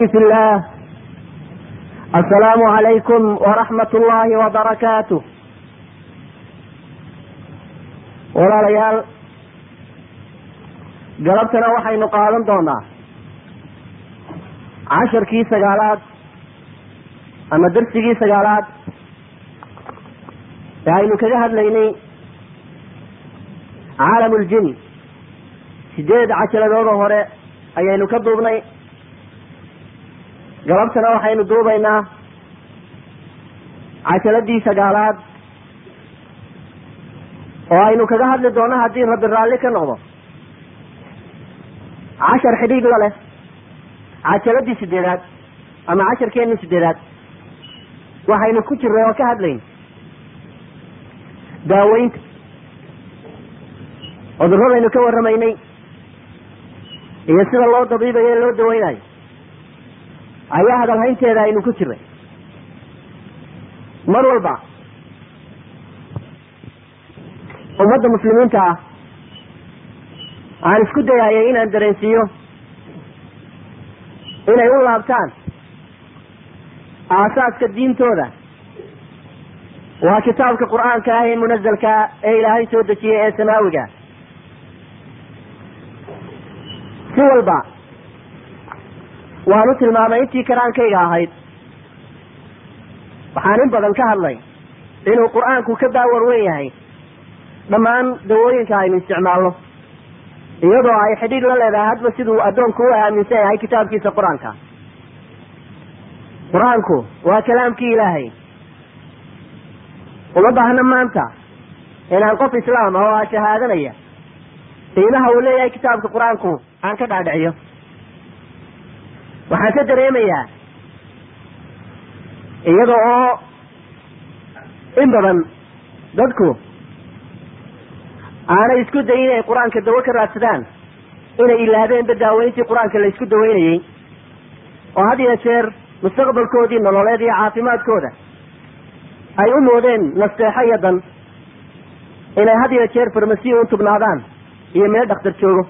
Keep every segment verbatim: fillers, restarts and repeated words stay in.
في الله. السلام عليكم ورحمة الله وبركاته. walaalayaal galabtana waxaynu qaadan doonaa casharkii sagaalaad ama darsigii sagaalaad ee aynu kaga hadlaynay caalamul-jin. sideed casharadoodoo hore ayaynu ka duubnay. galabtana waxaynu duubaynaa casharadii sagaalaad oo aynu kaga hadli doono haddii rabbi raalli ka noqdo cashar xidhiidh la leh casharadii sideedaad ama casharkeenii sideedaad. waxaynu ku jirnay oo ka hadlayn daaweynta cudurradaynu ka warramaynay iyo sida loo dabiibayo ee loo daweynayo ayaa hadalhaynteeda aynu ku jirnay. mar walba ummadda muslimiinta ah aan isku dayayay inaan dareensiiyo inay u laabtaan aasaaska diintooda waa kitaabka qur-aanka ah ee munazalka ee ilaahay soo dejiyey ee samaawiga. si walba waanu tilmaamay intii karaankayga ahayd. waxaan in badan ka hadlay inuu qur-aanku ka baawar weyn yahay dhammaan dawooyinka aynu isticmaalno, iyadoo ay xidhiidh la leedahay hadba siduu addoonku u aaminsan yahay kitaabkiisa qur-aanka. qur-aanku waa kalaamkii ilaahay. uma baahna maanta inaan qof islaam ah oo a shahaadanaya qiimaha uu leeyahay kitaabka qur-aanku aan ka dhaadhiciyo. waxaan ka dareemayaa iyada oo in badan dadku aanay isku dayin inay qur-aanka dawo ka raadsadaan, inay ilaadeenba daaweyntii qur-aanka la isku daweynayey, oo had iyo jeer mustaqbalkoodii nololeed iyo caafimaadkooda ay u moodeen nasteexo iyo dan inay had iyo jeer farmasiya u tugnaadaan iyo meel dhakhtar joogo.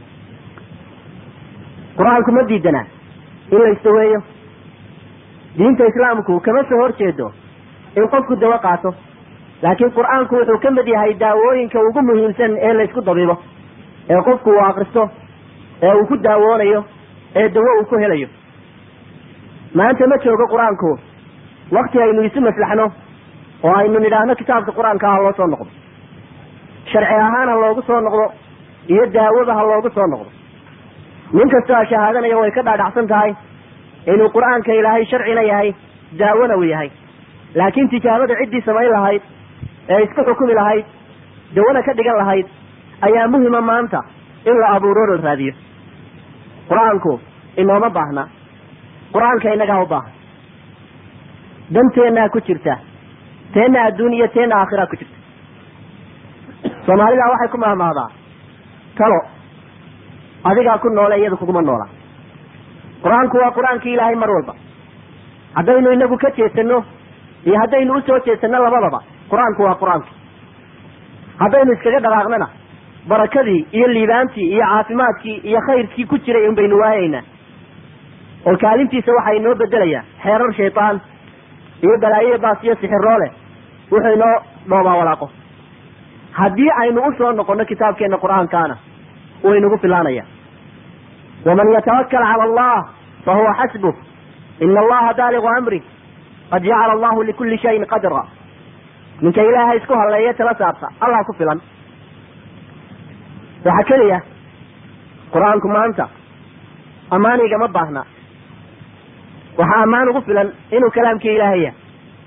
qur-aanku ma diidana in la isdaweeyo. diinta islaamku kama soo hor jeedo in qofku dawo qaato, laakiin qur-aanku wuxuu ka mid yahay daawooyinka ugu muhiimsan ee la isku dabiibo, ee qofku uu akristo, ee uu ku daawoonayo, ee dawo uu ku helayo. maanta ma joogo qur-aanku wakti aynu isu maslaxno oo aynu nidhaahno kitaabka qur-aanka ha loo soo noqdo, sharci ahaan ha loogu soo noqdo, iyo daawada ha loogu soo noqdo. nin kastoo shahaadanaya way ka dhaadhacsan tahay inuu qur-aanka ilaahay sharcina yahay, daawona uu yahay. laakiin tijaabada ciddii samayn lahayd ee isku xukumi lahayd, dawana ka dhigan lahayd, ayaa muhima maanta in la abuuro la raadiyo. qur-aanku inooma baahna, qur-aanka innagaa u baahan. danteennaa ku jirta, teenna adduun iyo teenna aakhiraa ku jirta. soomaalida waxay ku mahmahdaa talo adigaa ku noole iyada kuguma noola. qur-aanku waa qur-aankii ilaahay mar walba. haddaynu inagu ka jeesanno iyo haddaynu usoo jeesanno labadaba qur-aanku waa qur-aanki. haddaynu iskaga dhaqaaqnana barakadii iyo liibaantii iyo caafimaadkii iyo khayrkii ku jiray un baynu waayaynaa, oo kaalintiisa waxaa inoo bedelayaa xeerar shaytaan iyo balaayo baas iyo sixiroole wuxuu inoo dhoobaa walaaqo. haddii aynu usoo noqonno kitaabkeenna qur-aankaana waynugu filaanaya. waman yatawakal cala allah fahuwa xasbuh ina allaha baaligu amri qad jacala allahu likulli shayin qadra. ninka ilaahay isku halleeye tala saabta allah ku filan. waxa keliya qur-aanku maanta ammaaniga ma baahna. waxaa ammaan ugu filan inuu kalaamkii ilaahay yahay.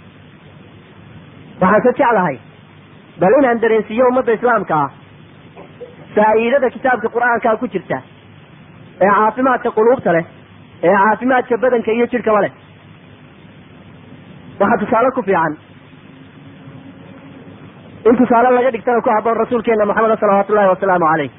waxaan ka jeclahay bal inaan dareensiiyo ummadda islaamka ah faa'iidada kitaabka qur-aankaa ku jirta, ee caafimaadka quluubta leh, ee caafimaadka badanka iyo jidhkaba leh. waxaa tusaale ku fiican in tusaale laga dhigtana ku habboon rasuulkeena maxameda salawaatu ullahi wasalaamu caleyh.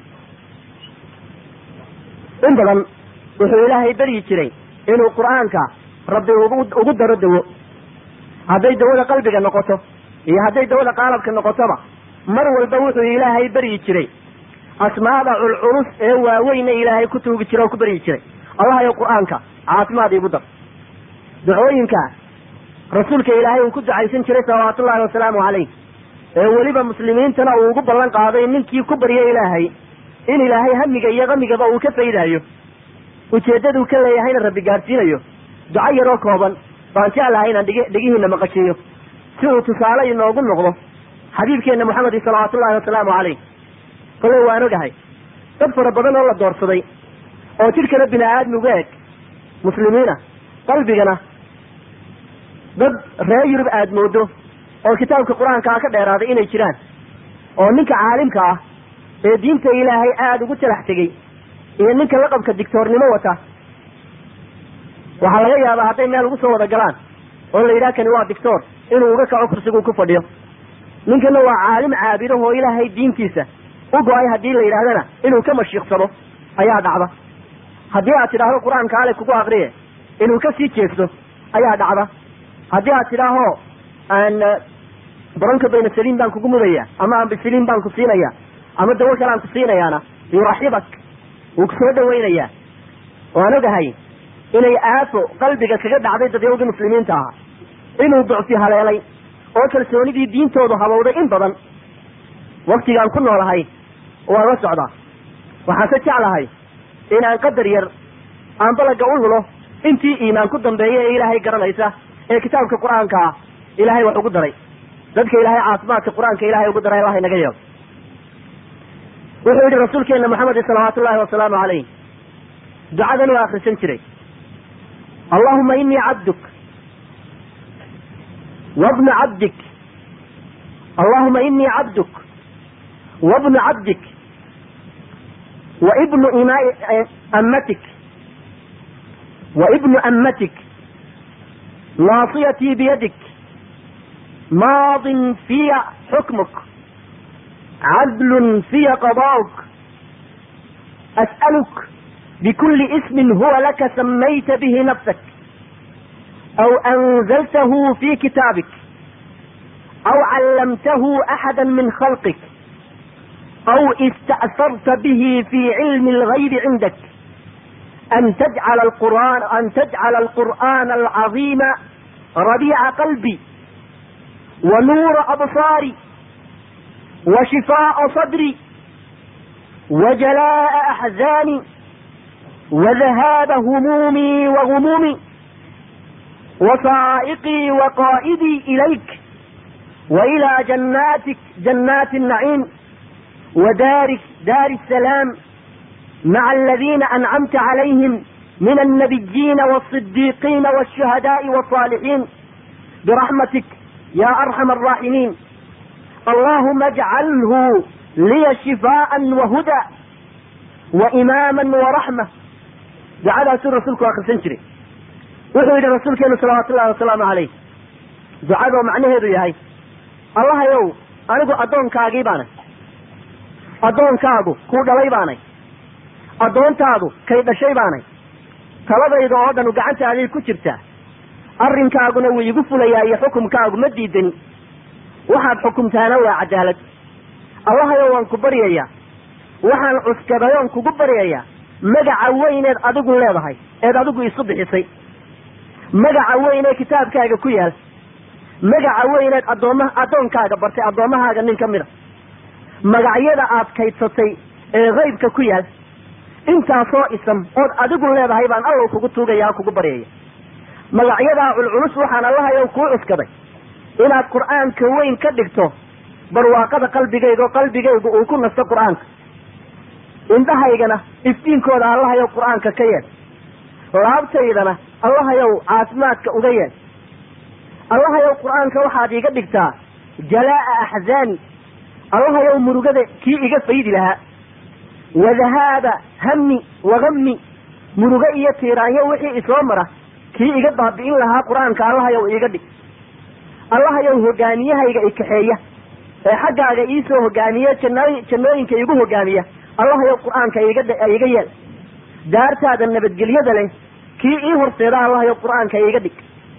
in badan wuxuu ilaahay beryi jiray inuu qur-aanka rabbi ugu daro dawo. hadday dawada qalbiga noqoto iyo hadday dawada qaalabka noqotoba, mar walba wuxuu ilaahay beryi jiray asmaada culculus ee waaweyna ilaahay ku tuugi jira oo ku baryi jiray. allah iyo qur-aanka caafimaad igu dar. ducooyinka rasuulka ilaahay uu ku ducaysan jiray salawaatullaahi wasalaamu calayh ee weliba muslimiintana uu ugu ballan qaaday ninkii ku barya ilaahay in ilaahay hamiga iyo qamigaba uu ka faydaayo, ujeeddaduu ka leeyahayna rabbi gaadhsiinayo. duco yaroo kooban baan jeclahay inaan dhig dhegihiina maqashiiyo si uu tusaale inoogu noqdo xabiibkeenna moxamed salawaatullaahi wasalaamu calayh. koley waan ogahay dad fara badan oo la doorsaday oo jidhkana bini aadmi uga eg muslimiina, qalbigana dad reer yurub aad moodo oo kitaabka qur-aankaa ka dheeraaday inay jiraan, oo ninka caalimka ah ee diinta ilaahay aada ugu talax tegey iyo ninka laqabka dictoornimo wata waxaa laga yaabaa hadday meel ugu soo wada galaan oo la yidhaha kani waa dictor inuu uga kaco kursiguu ku fadhiyo. ninkana waa caalim caabido oo ilaahay diintiisa u go-ay haddii la yidhahdana inuu ka mashiiqsado ayaa dhacda. haddii aad tidhaahdo qur-aanka ale kugu aqriye inuu ka sii jeesto ayaa dhacda. haddii aad tidhaaho aan baronka bayna saliim baan kugu mudaya ama ambisaliim baan ku siinaya ama dawo kale aan ku siinayaana yuraxibak wuu ku soo dhawaynayaa. waan ogahay inay aafo qalbiga kaga dhacday dadyawgii muslimiinta ahaa, inuu ducfi haleelay oo kalsoonidii diintoodu habowday in badan. waktigaan ku noolahay waan la socdaa. waxaan ka jeclahay inaan qadar yar aan balaga u lulo intii iimaan ku dambeeya ee ilaahay garanaysa ee kitaabka qur-aanka ah ilaahay wax ugu daray. dadka ilaahay caafimaadka qur-aanka ilaahay ugu daray allah inaga yeelo. wuxuu yihi rasuulkeena moxamed salawaatullaahi wasalaamu calayh ducadan u akrisan jiray: allahuma inii cabduk wabnu cabdik, allahuma inii cabduk wabnu cabdik waibnu imaai ammatik waibnu ammatik naasiyatii biyadik maadin fiya xukmuk cadlun fiya qadaa'uk as'aluk bikuli ismin huwa laka samayta bihi nafsak aw anzaltahu fi kitaabik aw callamtahu axada min khalqik aw ista'sarta bihi fi cilmi alghaybi cindak an tajcala alqur'aan an tajcala alqur'aana alcaziima rabiica qalbi wa nuura absaari wa shifaa'a sadri wa jalaa'a axzaani wa dahaaba humuumi wa gumuumi wa saa'iqii wa qaa'idii ilayk wa ilaa jannaatik jannaati الnaciim wa daari daari الsalaam maca aladiina ancamta calayhim min الnabiyiina wالصidiiqiina wالshuhadaaءi wالصaalixiin biraxmatik ya arxama الraaximiin. allahuma ajcalhu liya shifaaءa wahudaa waimaama waraxma. ducadaasuu rasuulku akrisan jiray. wuxuu yihi rasuulkeenu salawaatu ullahi wasalaamu calayh ducadoo macnaheedu yahay: allahayow anigu addoonkaagii baanay, addoonkaagu kuu dhalay baanay, addoontaadu kay dhashay baanay, taladayda oo dhanu gacantaadii ku jirtaa, arrinkaaguna wuu igu fulayaa iyo xukumkaagu ma diidani, waxaad xukumtaana waa cadaalad. allahayow waan ku baryayaa, waxaan cuskadayoon kugu baryayaa magaca weyneed adigu leedahay eed adigu isu bixisay, magaca weyn ee kitaabkaaga ku yaal, magaca weyneed addoommaha addoonkaaga bartay addoommahaaga nin ka mid a, magacyada aad kaydsatay ee haybka ku yaal, intaasoo isam ood adigu leedahay baan allow kugu tuugaya kugu baryaya. magacyadaa culculus waxaan allahayow kuu cuskaday inaad qur'aanka weyn ka dhigto barwaaqada qalbigayga oo qalbigaygu uu ku nasto qur'aanka, indhahaygana iftiinkooda allahayow qur'aanka ka yeel, laabtaydana allahayow caafimaadka uga yeel. allahayow qur'aanka waxaad iiga dhigtaa jalaa'a axzaani, allahayow murugada kii iga faydi lahaa, wa dahaaba hammi wagammi, murugo iyo tiiraanyo wixii isoo mara kii iga baabi'in lahaa qur'aanka allahayow iiga dhig. allahayow hogaamiyahayga ikaxeeya ee xaggaaga iisoo hogaamiye jannooy jannooyinka iigu hogaamiya, allahayow qur'aanka iga iga yeel. daartaada nabadgelyada leh kii ii horseeda allahayow qur'aanka iiga dhig,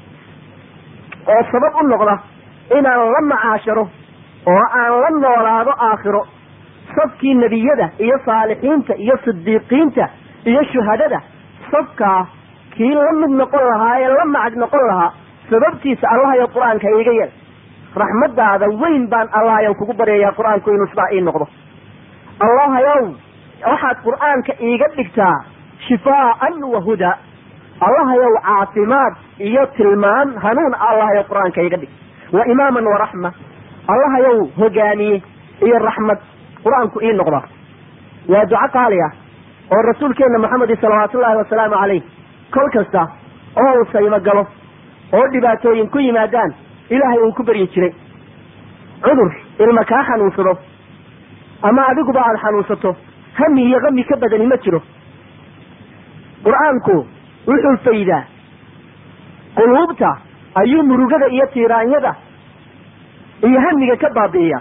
oo sabab u noqda inaan la macaasharo oo aan la noolaado aakhiro safkii nebiyada iyo saalixiinta iyo sidiiqiinta iyo shuhadada safkaa kii la mid noqon lahaa ee la macad noqon lahaa sababtiisa allahayow qur-aanka iiga yeel raxmadaada weyn baan allahayow kugu baryayaa qur-aanku inuu sidaa ii noqdo allahayow waxaad qur-aanka iiga dhigtaa shifaaan wa hudaa allahayow caafimaad iyo tilmaan hanuun allahayow qur-aanka iiga dhig wa imaaman wa raxma allahayow hogaamiye iyo raxmad qur-aanku ii noqda waa duco qaali ah oo rasuulkeena maxamedi salawaatu ullaahi wasalaamu calayh kol kasta oo uu saymo galo oo dhibaatooyin ku yimaadaan ilaahay uu ku baryi jiray cudur ilma kaa xanuunsado ama adiguba aada xanuunsato hami iyo qami ka badani ma jiro qur-aanku wuxuu faydaa quluubta ayuu murugada iyo tiiraanyada iyo hamiga ka baabi'iya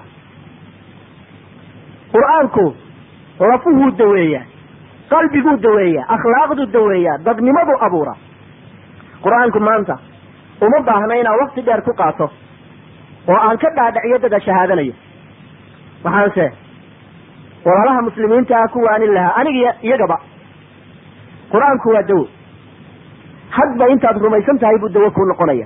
qur-aanku lafuhuu daweeya qalbiguu daweeya akhlaaqduu daweeya dadnimaduu abuura qur-aanku maanta uma baahna inaan wakti dheer ku qaato oo aan ka dhaadhiciyo dada shahaadanayo waxaanse walaalaha muslimiinta ah ku waanin lahaa aniga iyagaba qur-aanku waa dawo hadba intaad rumaysan tahay buu dawo kuu noqonaya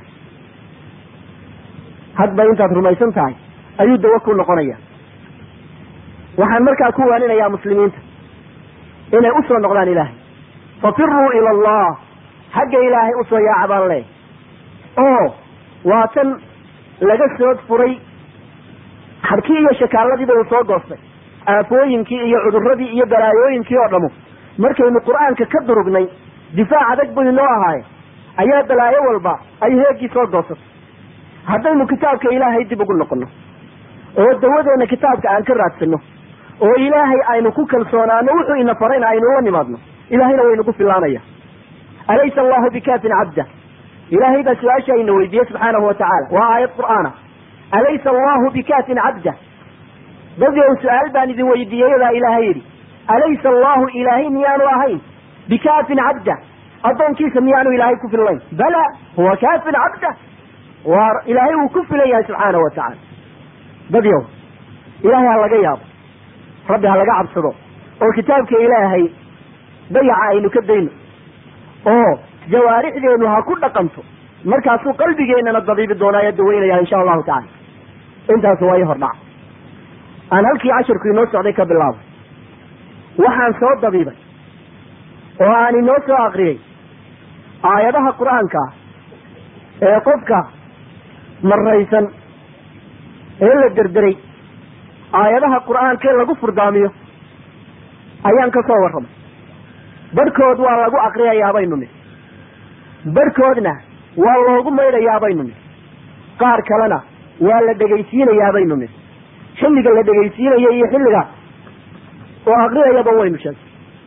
hadba intaad rumaysan tahay ayuu dawo kuu noqonaya waxaan markaa ku waaninayaa muslimiinta inay usoo noqdaan ilaahay fafiruu ila allah xagga ilaahay usoo yaaca baan leey oo waa tan laga soo furay xadkii iyo shakaaladiiba uu soo goostay aafooyinkii iyo cuduradii iyo balaayooyinkii oo dhamu markaynu qur-aanka ka durugnay difaac adag bay noo ahaaye ayaa balaayo walba ay heegii soo goosatay haddaynu kitaabka ilaahay dib ugu noqono oo dawadeena kitaabka aan ka raadsano oo ilaahay aynu ku kalsoonaano wuxuu ina farayna aynu la nimaadno ilaahayna waynagu filaanaya alaysa allahu bikaafin cabda ilaahay baa su-aasha ina weydiiyey subxaanahu watacaala waa aayad qur'aana alaysa allahu bikaafin cabda dadyow su-aal baan idin weydiiyeyadaa ilaahay yidhi alaysa allahu ilaahay miyaanu ahayn bikaafin cabda addoonkiisa miyaanu ilaahay ku fillayn bala huwa kaafin cabda waa ilaahay wuu ku filan yahay subxaanahu watacaala dadyow ilaahay ha laga yaabo rabbi ha laga cabsado oo kitaabka ilaahay dayaca aynu ka dayno oo jawaarixdeenu ha ku dhaqanto markaasuu qalbigeennana dabiibi doonaayo daweynaya insha allahu tacala intaas waa ii hordhac aan halkii cashirku inoo socday ka bilaabo waxaan soo dabiibay oo aan inoo soo akriyey aayadaha qur-aanka ee qofka maraysan ee la derderay aayadaha qur-aanka ee lagu furdaamiyo ayaan ka soo warramay barhkood waa lagu akriyayaa baynu nidhi barhkoodna waa loogu maydhayaa baynu nidhi qaar kalena waa la dhegaysiinayaa baynu nidhi xilliga la dhegaysiinaya iyo xilliga oo akriyayaba waynu sheegay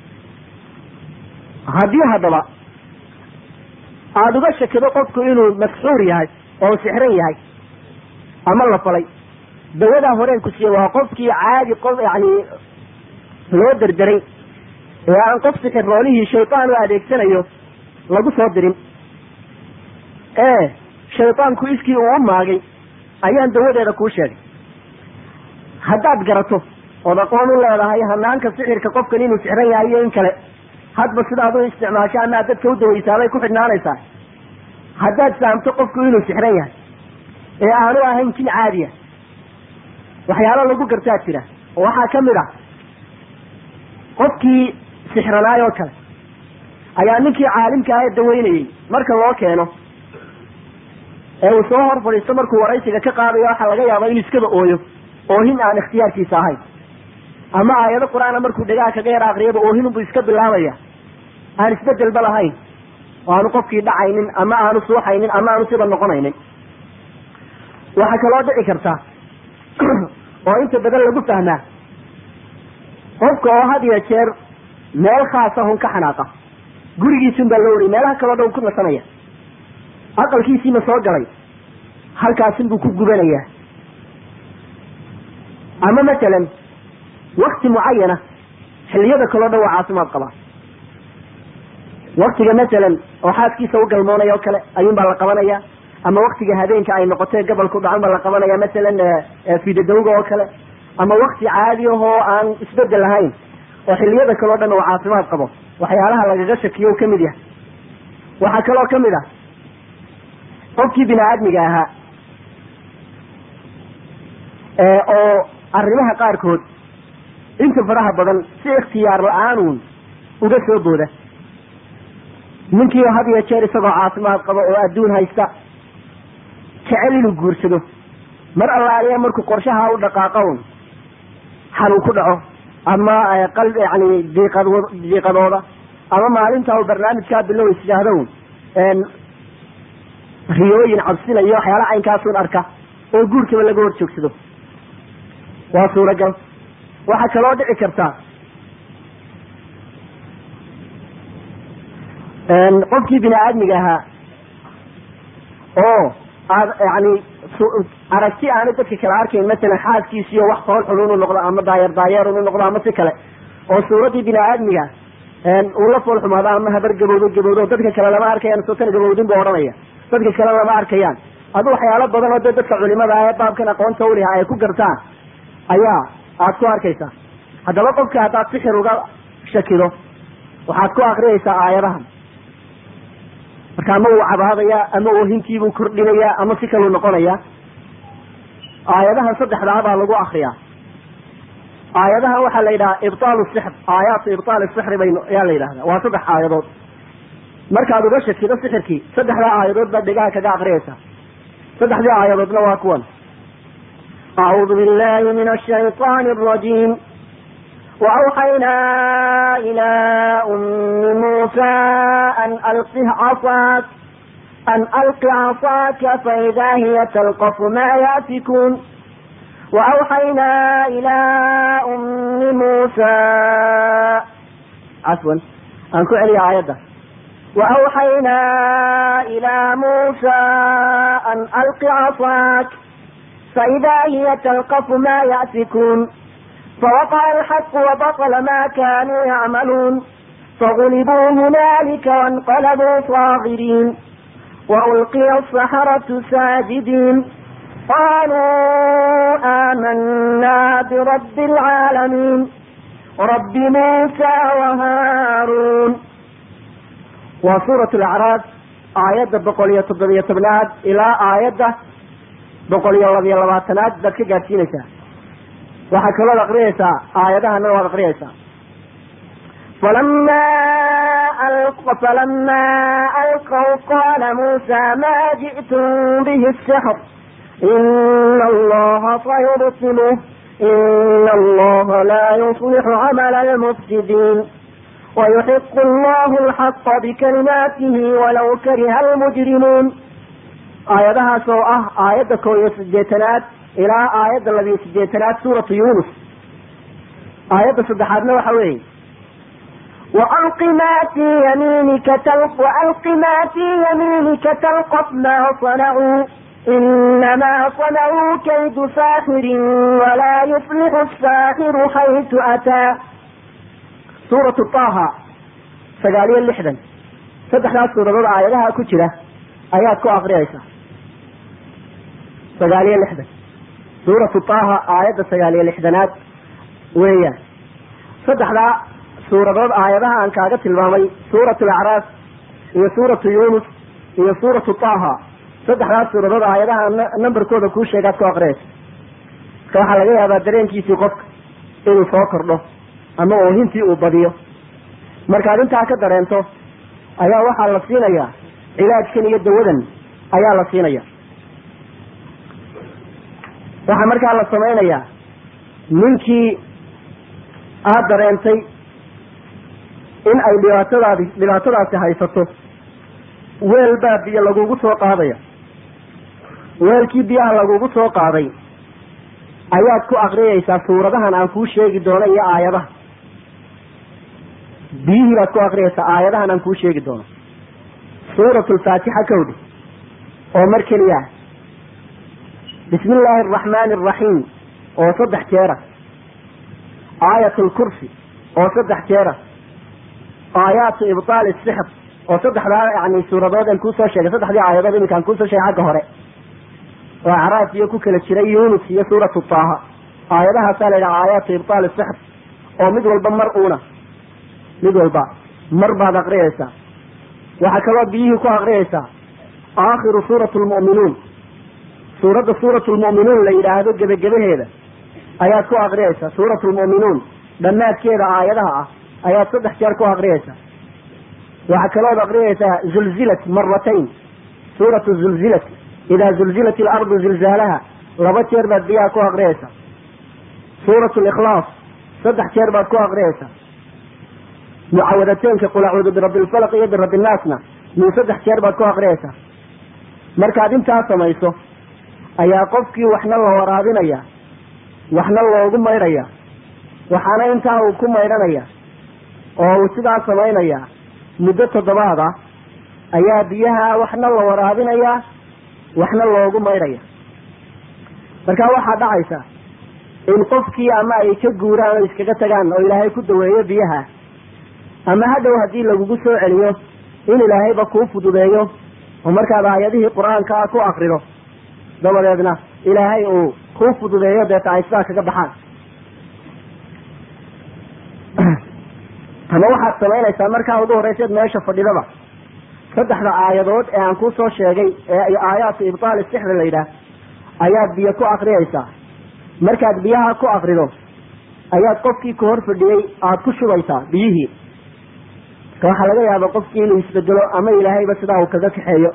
haddii haddaba aada uga shakido qofku inuu masxuur yahay oo sixran yahay ama la falay dawadaa horeen ku siiye waa qofkii caadi qof yani loo derderay ee aan qof sixiroolihii shaytaan u adeegsanayo lagu soo dirin ee shaytaanku iskii uu u maagay ayaan dawadeeda kuu sheegay haddaad garato ood aqoon u leedahay hanaanka sixirka qofkan inuu sixran yahay iyo in kale hadba sidaad u isticmaasho ama ad dadka u dawaysaabay ku xidhnaanaysaa haddaad fahamto qofku inuu sixran yahay ee aanu ahayn jin caadiya waxyaalo lagu gartaa jira oo waxaa ka mid ah qofkii sixranaay oo kale ayaa ninkii caalimka ah ee daweynayey marka loo keeno ee uu soo hor fadhiisto markuu waraysiga ka qaadayo waxaa laga yaabaa inuu iskaba ooyo oohin aan ikhtiyaarkiisa ahayn ama aayado qur-aana markuu dhegaha kaga yar akriyaba oohinunbuu iska bilaabaya aan isbedelba lahayn oo aanu qofkii dhacaynin ama aanu suuxaynin ama aanu siba noqonaynin waxaa kaloo dhici karta oo inta badan lagu fahmaa qofka oo had iyo jeer meel khaasa hun ka xanaaqa gurigiisun baa loo wariy meelaha kaloo dhan ku nasanaya aqalkiisiina soo galay halkaasin buu ku gubanayaa ama matalan wakti mucayana xilliyada kaloo dhan waa caafimaad qabaa waktiga matalan oo xaaskiisa u galmoonaya oo kale ayuun baa la qabanaya ama waktiga habeenka ay noqotee gobolku dhacon baa la qabanaya matalan fidadawga oo kale ama wakti caadi ahoo aan isbedel lahayn oo xilliyada kaloo dhan oo caafimaad qabo waxyaalaha lagaga shakiyo u kamid yahay waxaa kaloo ka mid ah qofkii bini aadmiga ahaa oo arrimaha qaarkood inta faraha badan si ikhtiyaar la-aanuun uga soo booda. ninkii had iyo jeer isagoo caafimaad qaba oo adduun haysta jecel inuu guursado, mar allaaliya markuu qorshaha u dhaqaaqown xanuun ku dhaco ama qalb yani diiqadooda ama maalinta uu barnaamijkaa bilow isjahdown riyooyin cabsinayo waxyaala caynkaasun arka oo guurkaba laga hor joogsado. waa suuragal. waxaa kaloo dhici karta qofkii bini aadmiga ahaa oo aad yani aragti aana dadka kale arkayn, masalan xaaskiisiyo wax fool xun unu noqdo ama daayeer daayeer unu noqdo ama si kale, oo suuraddii bini aadmiga uu la fool xumaado ama habar gabowdo gabowdo dadka kale lama arkayaan, sotan gabowdin buu odhanaya, dadka kale lama arkayaan. adu waxyaalo badan oo de dadka culimada ee baabkan aqoonta uliha ay ku gartaan ayaa aad ku arkaysaa. haddaba qofka haddaad sixir uga shakido waxaad ku akriyaysaa aayadahan, marka ama uu cabaadaya ama uu hinkiibuu kordhinaya ama si kaluu noqonaya. aayadahan saddexdaa baa lagu akriyaa. aayadahan waxaa la yidhaha ibtaalu sixr, aayaatu ibtaali sixri bay yaa la yidhahda. waa saddex aayadood. markaad uga shakido sixirkii saddexdaa aayadood baad dhegaha kaga akriyaysaa. saddexdii aayadoodna waa kuwan: acuudu billahi min ashayطaani arajiim وأوحينا إلى أم موسى أن ألقه عصاك أن ألق عصاك فإذا هي تلقف ما يأفكون وأوحينا إلى أم موسى عفوا أنكو علي عيادة وأوحينا إلى موسى أن ألق عصاك فإذا هي تلقف ما يأفكون فوقع الحق وبطل ما كانوا يعملون فغلبوا هنالك وانقلبوا صاغرين وألقي السحرة ساجدين قالوا آمنا برب العالمين رب موسى وهارون. وسورة الأعراف آيات بقولية تضبية بنات إلى آيات بقولية رضي الله عنها ذكي قاتينك. waxaa kaloo aqriyaysaa aayadahana waad aqriyaysaa. فلما ألقوا فلما ألقوا قال موسى ما جئتم به السحر إن الله سيبطله إن الله لا يصلح عمل المفسدين ويحق الله الحق بكلماته ولو كره المجرمون. آياتها سوء آيات كويس جيتنات إلى آيات الذي سجيتنات سورة يونس. آيات صدحاتنا وحوي وألق ما في يمينك تلق وألق ما في يمينك تلقف ما صنعوا إنما صنعوا كيد ساحر ولا يفلح الساحر حيث أتى. سورة طه سقاليا اللحدا صدحات سورة آياتها كتيرة آيات كو أغريسة سقاليا اللحدا. سورة طه آيات سقاليا اللحدنات وهي صدح لا سورة آياتها أن كاغت المامي سورة الأعراف هي سورة يونس هي سورة طه صدح لا سورة آياتها نمبر كود كو شيغات كو أغريس كوحا لغاية هذا درين كيسي قفك إنو فوكر له أما وهنتي أباديو مركاد انتا كدرينتو أيا وحا لسينيا علاج كنية دودن أيا لسينيا. waxaa markaa la samaynayaa ninkii aad dareentay in ay dhibaatadaadi dhibaatadaasi haysato weel baa biyo lagugu soo qaadaya. weelkii biyaha lagugu soo qaaday ayaad ku akriyaysaa suuradahan aan kuu sheegi doono iyo aayadaha. biyihii baad ku akriyaysaa aayadahan aan kuu sheegi doono. suuratulfaatixa kowdhi oo mar keliya بسم الله الرحمن الرحيم oo saddex jeera. aayatul kursi oo saddex jeera. aayaatu ibtaal as-sihr oo saddexdaa yani suuradood aan ku soo sheegay saddexdii aayadood iminkaan ku soo sheegay xagga hore. waa Acraaf iyo ku kala jiray Yunus iyo suuratu Taha. aayadaha saalayda aayaatu ibtaal as-sihr oo mid walba mar uuna mid walba mar baad aqriyaysaa. وحكروا بيه كأغريسة آخر سورة المؤمنون سورة سورة المؤمنون اللي يرادوا جب جبه هذا آيات كأغريسة سورة المؤمنون لما كذا آياتها آيات صدح كير كأغريسة وحكروا بأغريسة زلزلت مرتين سورة الزلزلة إذا زلزلت الأرض زلزالها ربط يربط بها كأغريسة سورة الإخلاص صدح كير بأ كأغريسة معوذتين كقول أعوذ برب الفلق يد رب الناسنا من صدح كيربا كو أغريسة مركاد انتا سميسو أيا قفكي وحنا الله ورابنايا وحنا الله وقم ميريا وحنا انتا وكم ميرانيا oo sidaa sameynaya muddo toddobaad ah ayaa biyaha waxna la waraabinaya waxna loogu mayraya marka waxa dhacaysa in qofkii ama ay ka guuraan iskaga tagaan oo Ilaahay ku daweeyo biyaha ama hadhow hadii lagu soo celiyo in Ilaahay ba ku fududeeyo oo marka aayadihii Quraanka ku aqriyo dabadeedna Ilaahay uu ku fududeeyo deeta ay saa kaga baxaan ama waxa sameynaysa marka ugu horeysay meesha fadhidaba saddexda aayadood ee aan ku soo sheegay ee aayaadka ibtaal sihr leeyda ayaad biyo ku aqriyaysa markaad biyaha ku aqrido ayaad qofkii ku hor fadhiyay aad ku shubaysaa biyihii waxa laga yaabaa qofkii inuu isbedelo ama Ilaahayba sidaa uu kaga kaxeeyo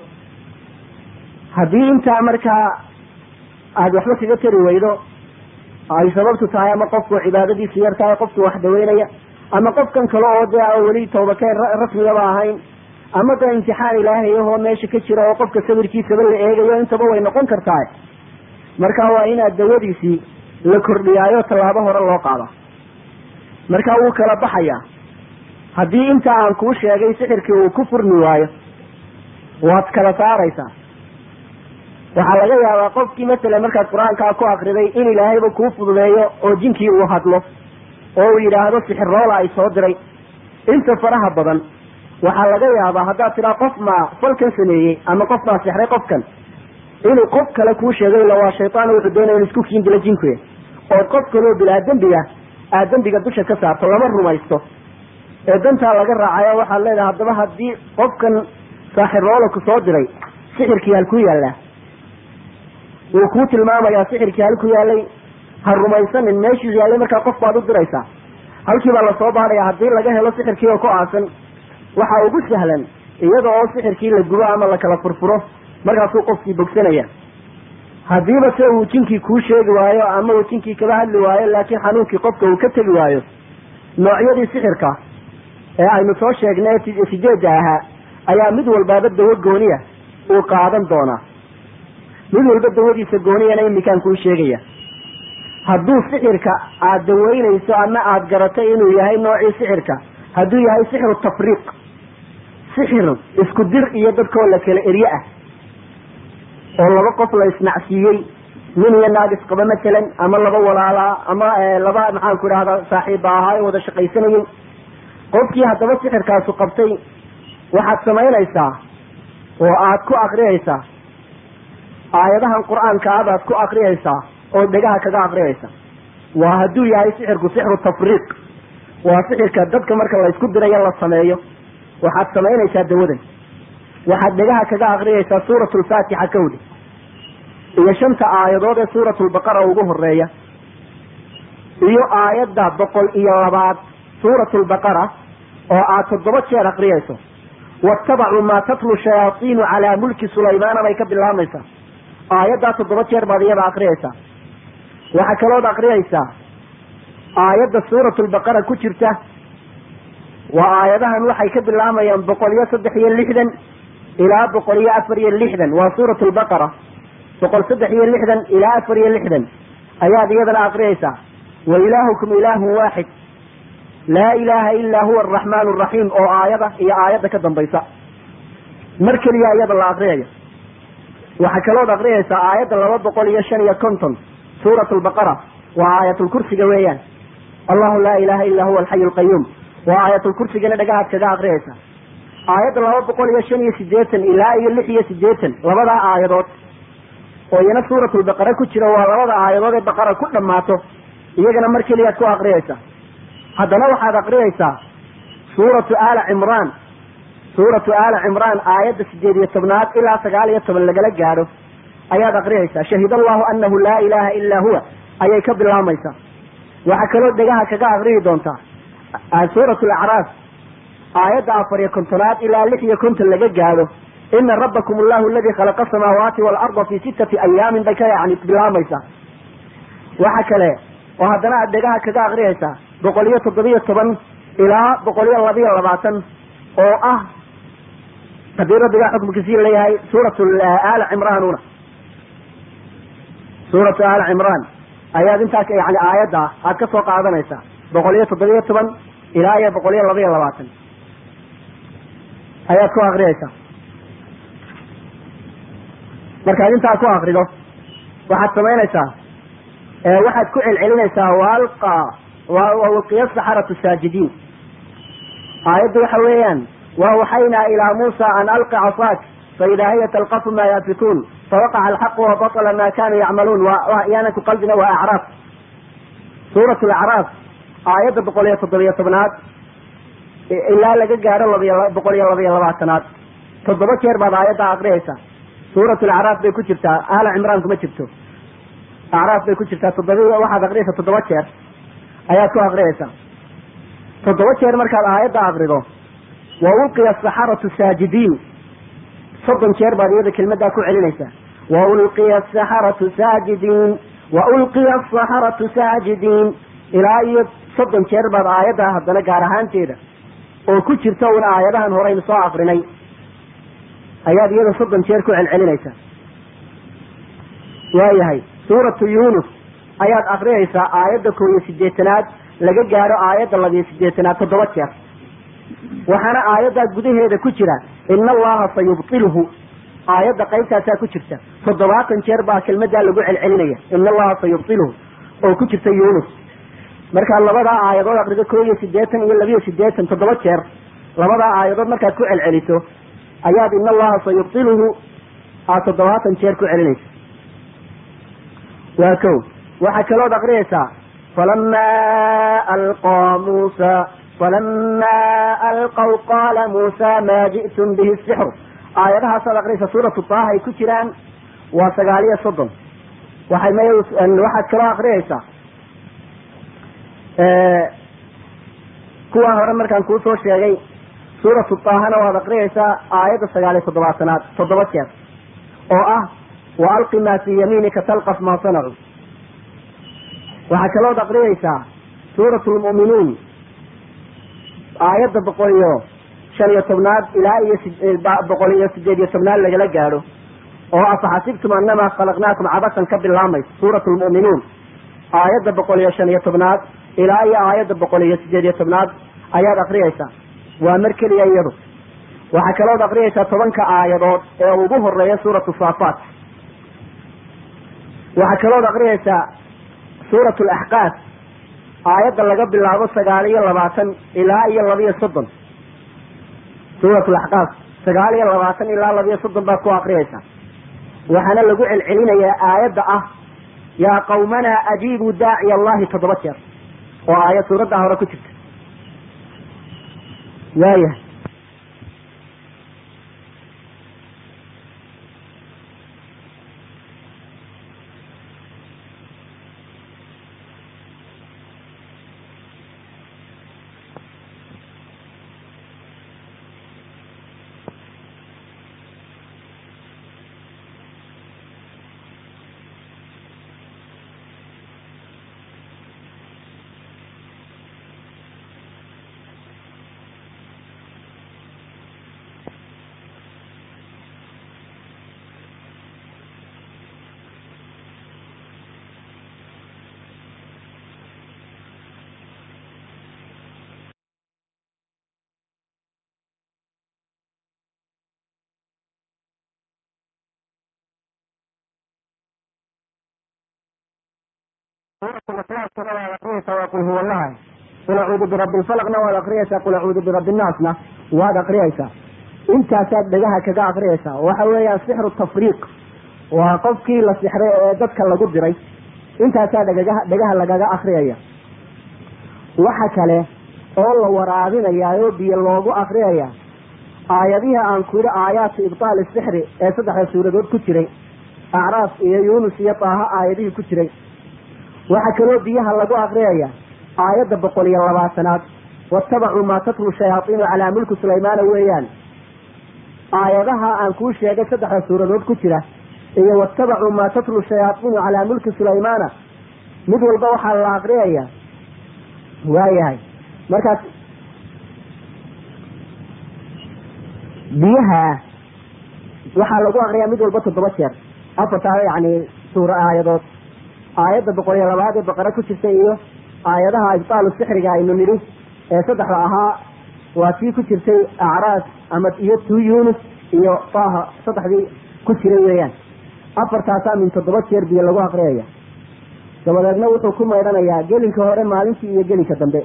hadii inta marka aad waxba kaga tari weydo ay sababtu tahay ama qofku cibaadadiisa yartahay qofku wax daweynaya ama qofkan kale oo daa wali toobakeen rasmi ah ahayn ama da imtixaan Ilaahay oo meesha ka jira oo qofka sawirkiisa la eegayo intaba way noqon kartaa marka waa in aad dawadiisi la kordhiyo talaabo hore loo qaado marka uu kala baxaya hadii inta aan ku sheegay sixirkii uu ku furmi waayo waad kala saaraysaa waxa laga yaabaa qofkii mesela marka Quraanka ku aqriday in Ilaahayba ku fududeeyo oo jinkii uu hadlo oo uu yiraahdo sixir roola ay soo diray inta faraha badan waxa laga yaabaa hadaa tira qof ma falkan sameeyay ama qof ma sixray qofkan inuu qof kale ku sheegay la waa shaytaan uu doonay inuu isku kiindilo jinku oo qof kale bilaa dambiga aad dambiga dusha ka saarto lama rumaysto ee danta laga raacayo waxa leedahay hadaba hadii qofkan saaxir roola ku soo diray sixirkii halku yaala uu ku tilmaamaya sixirkii halku yaalay ha rumaysan in meeshii yaalay marka qof baad u diraysa halkii baa la soo baaraya hadii laga helo sixirkii oo ku aasan waxa ugu sahlan iyada oo sixirkii la gubo ama la kala furfuro markaas uu qofkii bogsanaya hadii ba uu jinkii ku sheegi waayo ama uu jinkii kaba hadli waayo laakiin xanuunkii qofka uu ka tagi waayo noocyadii sixirka ee aynu soo sheegnay sideed aha ayaa mid walba dawo gooniya uu qaadan doona mid walba dawadiisa gooniyana imikaan ku sheegaya hadduu sixirka aad daweynayso ama aad garatay inuu yahay noocii sixirka hadduu yahay sixir tafriiq sixir isku dir iyo dadkoo la kala eriye ah oo laba qof la isnacsiiyey min iyo naagis qaba mesela ama laba walaala ama laba maxaan ku raahdaa saaxiib ahaa wada shaqaysanayay qofkii haddaba sixirkaas qabtay waxaad samaynaysaa oo aad ku aqriyaysaa aayadahan Quraanka aad ku aqriyaysaa oo dhagaha kaga aqriyaysaa waa hadduu yahay sixirku sixir tafriiq waa sixirka dadka marka la isku dirayo la sameeyo waxaad samaynaysaa dawadan waxaad dhagaha kaga aqriyaysaa suuratul faatiha kawdi iyo shanta aayadood ee suuratul baqara ugu horeeya iyo aayada boqol iyo labaad suuratul baqara oo aad toddoba jeer aqriyayso wattaba'u ma tatlu shayatin ala mulki sulaymaan bay ka bilaamaysaa aayada toddoba jeer baad iyada aqriyaysaa waxa kale oo aqriyaysaa aayada suuratul baqara ku jirta waa aayadahan waxay ka bilaamayaan boqol iyo saddex iyo lixdan ilaa boqol iyo afar iyo lixdan waa suuratul baqara boqol saddex iyo lixdan ilaa afar iyo lixdan ayaad iyadana aqriyaysaa wa ilaahukum ilaahun waaxid laa ilaaha illaa huwa arraxmaan arraxiim oo aayada iyo aayada ka dambaysa mar kaliya iyada la aqriyayo waxa kale oo aqriyaysaa aayada laba boqol iyo shan iyo konton suuratul baqara waa aayatul kursiga weeyaan allahu laa ilaaha illaa huwa alxayu alqayuum waa aayatul kursigana dhagahaad kaga aqriyaysaa aayada laba boqol iyo shan iyo sideetan ilaa iyo lix iyo sideetan labada aayadood oo iyana suuratul baqara ku jira waa labada aayadood ee baqara ku dhamaato iyagana mar kaliya ku aqriyaysaa haddana waxaad aqriyaysaa suuratu aala cimraan suuratu aali cimraan aayadda sideed iyo tobnaad ilaa sagaal iyo toban lagala gaadho ayaad aqriyaysaa. shahida allahu anahu laa ilaha ilaa huwa ayay ka bilaamaysaa. waxaa kaloo dhegaha kaga aqriyi doontaa suuratu alacraaf aayadda afar iyo kontonaad ilaa lix iyo konton laga gaadho ina rabbakum allahu aladii khalaqa asamaawaati waalarda fi sittati ayaamin bay ka yani bilaamaysaa. waxa kale oo haddana aad dhegaha kaga aqriyaysaa boqol iyo toddobiyo toban ilaa boqol iyo labiyo labaatan oo ah haddii rabbigaa xukmkiisii leeyahay suuratu aali cimraanuna suuratu aali cimraan ayaad intaas yani aayadda aad ka soo qaadanaysaa boqol iyo toddobiyo toban ilaa iyo boqol iyo labiyo labaatan ayaad ku akriyaysaa. markaad intaa ku akrido waxaad samaynaysaa waxaad ku celcelinaysaa walqa walqiya saxaratu saajidiin. aayaddu waxa weeyaan waawxaynaa ilaa muusa an alqi casaak faidaa hiya talqafu ma yaafikuun fawaqaca alxaqu wabatla ma kanuu yacmaluun. yaana ku qaldina waa acraaf, suurat lacraaf aayadda boqol iyo toddobiyo tobnaad ilaa laga gaadho labiy boqol iyo labiyo labaatanaad. toddoba jeer baad aayadda akriyaysaa. suurat lacraaf bay ku jirtaa, aala cimraan kuma jirto. acraaf bay ku jirtaa. toddoba waxaad akriyaysaa toddoba jeer ayaad ku akriyaysaa. toddoba jeer markaad aayadda akrido wa ulqiya asaxaratu saajidiin soddon jeer baad iyada kelmaddaa ku celinaysaa. wa ulqiya asaxaratu saajidiin wa ulqiya asaxaratu saajidiin ilaa iyo soddon jeer baad aayadda haddana gaar ahaanteeda oo ku jirta una aayadahan horeynu soo akrinay ayaad iyada soddon jeer ku celcelinaysaa. waayahay suuratu yunus ayaad akriyaysaa aayadda koo iyo sideetanaad laga gaadho aayadda labiyo sideetanaad toddoba jeer. waxaana aayaddaa gudaheeda ku jira ina allaha sayubtilhu aayadda qaybtaasaa ku jirta toddobaatan jeer baa kelmaddaa lagu celcelinaya ina allaha sayubtilhu oo ku jirta yunus. markaad labadaa aayadood akrido koo iyo sideetan iyo labiyo sideetan toddoba jeer labadaa aayadood markaad ku celceliso ayaad ina allaha sayubtilhu aad toddobaatan jeer ku celinaysa. waa kow. waxaa kalood akriyaysaa falama alqaa muusa falama alqaw qaala muusa maa ji'tum bihi sixr. aayadahaasaad akriyaysaa suuratu taaha ay ku jiraan waa sagaal iyo soddon. waxay m waxaad kaloo akriyaysaa kuwaa hore markaan kuu soo sheegay suuratu taahana waad akriyaysaa aayadda sagaal iyo toddobaatanaad toddoba jeer oo ah wa alqi maa fii yamiinika talqaf maa sanacuu. waxaa kalood akriyaysaa suuratu lmu'minuun aayadda boqol iyo shan iyo tobnaad ilaa iyo boqol iyo sideed iyo tobnaad lagala gaadho oo afaxasibtum anama khalaqnaakum cabasan ka bilaamaysa. suuratu lmu'minuun aayadda boqol iyo shan iyo tobnaad ilaa iyo aayadda boqol iyo sideed iyo tobnaad ayaad akriyaysaa. waa mar keliya iyadu. waxaa kalood akriyaysaa tobanka aayadood ee ugu horeeya suuratu saafaat. waxaa kalood akriyaysaa suuratu alaxqaaf aayadda laga bilaabo sagaal iyo labaatan ilaa iyo labiyo soddon. suuratu alaxqaaf sagaal iyo labaatan ilaa labiyo soddon baad ku akriyaysaa. waxaana lagu celcelinayaa aayadda ah yaa qawmanaa ajiibuu daaciya allahi toddoba jeer oo aayad suuraddaa hore ku jirta. waayahay qul huwa allah qul acuudu birabbi lfalaqna waad akriyaysaa qul acuudu birabbi nnaasna waad akriyaysaa. intaasaad dhagaha kaga akriyaysaa. waxa weeyaan sixru tafriiq waa qofkii la sixray ee dadka lagu diray intaasaa dhagaha dhagaha lagaga akriyaya. waxa kale oo la waraabinaya oo biyo loogu akriyaya aayadiha aan ku yiri aayaat ibtaal sixri ee saddex suuradood ku jiray A'raaf iyo Yunus iyo Taaha aayadihi ku jiray waxa kale biyaha lagu aqriyaya aayada boqol iyo labaatan wattaba'u ma tatlu shayatin ala mulki Suleymaan weeyaan aayadaha aan ku sheegay saddex suuradood ku jira iyo wattaba'u ma tatlu shayatin ala mulki Suleymaan mid walba waxa la aqriyaya waayahay markaas biyaha waxa lagu aqriyaa mid walba toddoba jeer afarta yani suura aayadood aayada boqol iyo labaad ee baqara ku jirta iyo aayadaha ibtaal sixriga aynu niri ee saddex ahaa waa tii ku jirtay A'raaf ama iyo Yunus iyo Taaha saddexdii ku jiray weeyaan afartaas min toddoba jeer biyo lagu aqriyaa dabadeedna wuxuu ku meedanayaa gelinka hore maalintii iyo gelinka dambe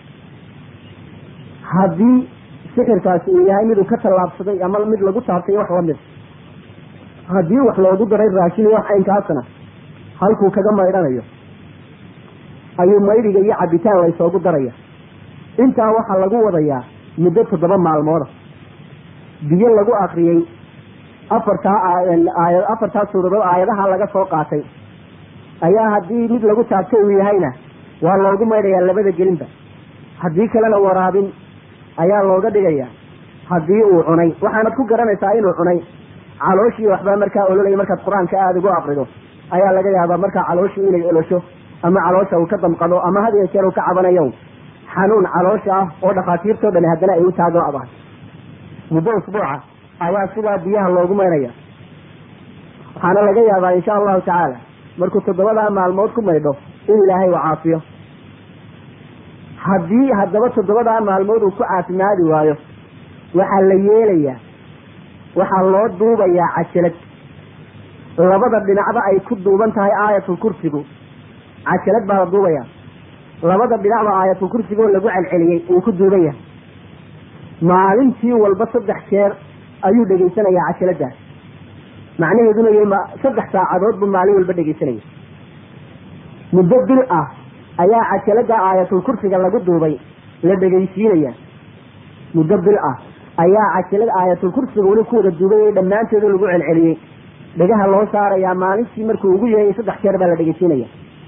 haddii sixirkaasi uu yahay mid uu ka tallaabsaday ama mid lagu taabtay wax lamid haddii wax loogu daray raashin iyo aynkaasna halkuu kaga maydhanayo ayuu maydiga iyo cabitaan la isoogu daraya intaa waxaa lagu wadayaa muddo toddoba maalmooda biyo lagu akriyey afartaa afartaa suuradood aayadaha laga soo qaatay ayaa haddii mid lagu taabtay uu yahayna waa loogu maydhayaa labada gelinba haddii kalena waraabin ayaa looga dhigaya haddii uu cunay waxaanad ku garanaysaa inuu cunay calooshii waxbaa markaa ololaya markaad qur-aanka aada ugu aqrido ayaa laga yaabaa markaa calooshii inay olosho ama caloosha uu ka damqado ama had iyo jeer uu ka cabanayo xanuun caloosha ah oo dhakhaatiirtoo dhan haddana ay u taago abahay muddo usbuuca ayaa sidaa biyaha loogu maydhaya waxaana laga yaabaa insha allahu tacaala markuu toddobadaa maalmood ku maydho in ilaahay uu caafiyo haddii haddaba toddobadaa maalmood uu ku caafimaadi waayo waxaa la yeelayaa waxaa loo duubayaa cajalad labada dhinacba ay ku duuban tahay aayatul kursigu cajalad baa la duubaya labada dhinacba aayatul kursigo lagu celceliyey uu ku duuban yahay maalintii walba saddex jeer ayuu dhegaysanayaa cajaladaas macnaheeduna yma saddex saacadood buu maalin walba dhegaysanaya muddo bil ah ayaa cajalada aayatul kursiga lagu duubay la dhegaysiinaya muddo bil ah ayaa cajalada aayatul kursiga weli ku wada duubay dhammaanteed lagu celceliyey dhagaha loo saarayaa maalintii markuu ugu yahay saddex jeer baa la dhegaysiinaya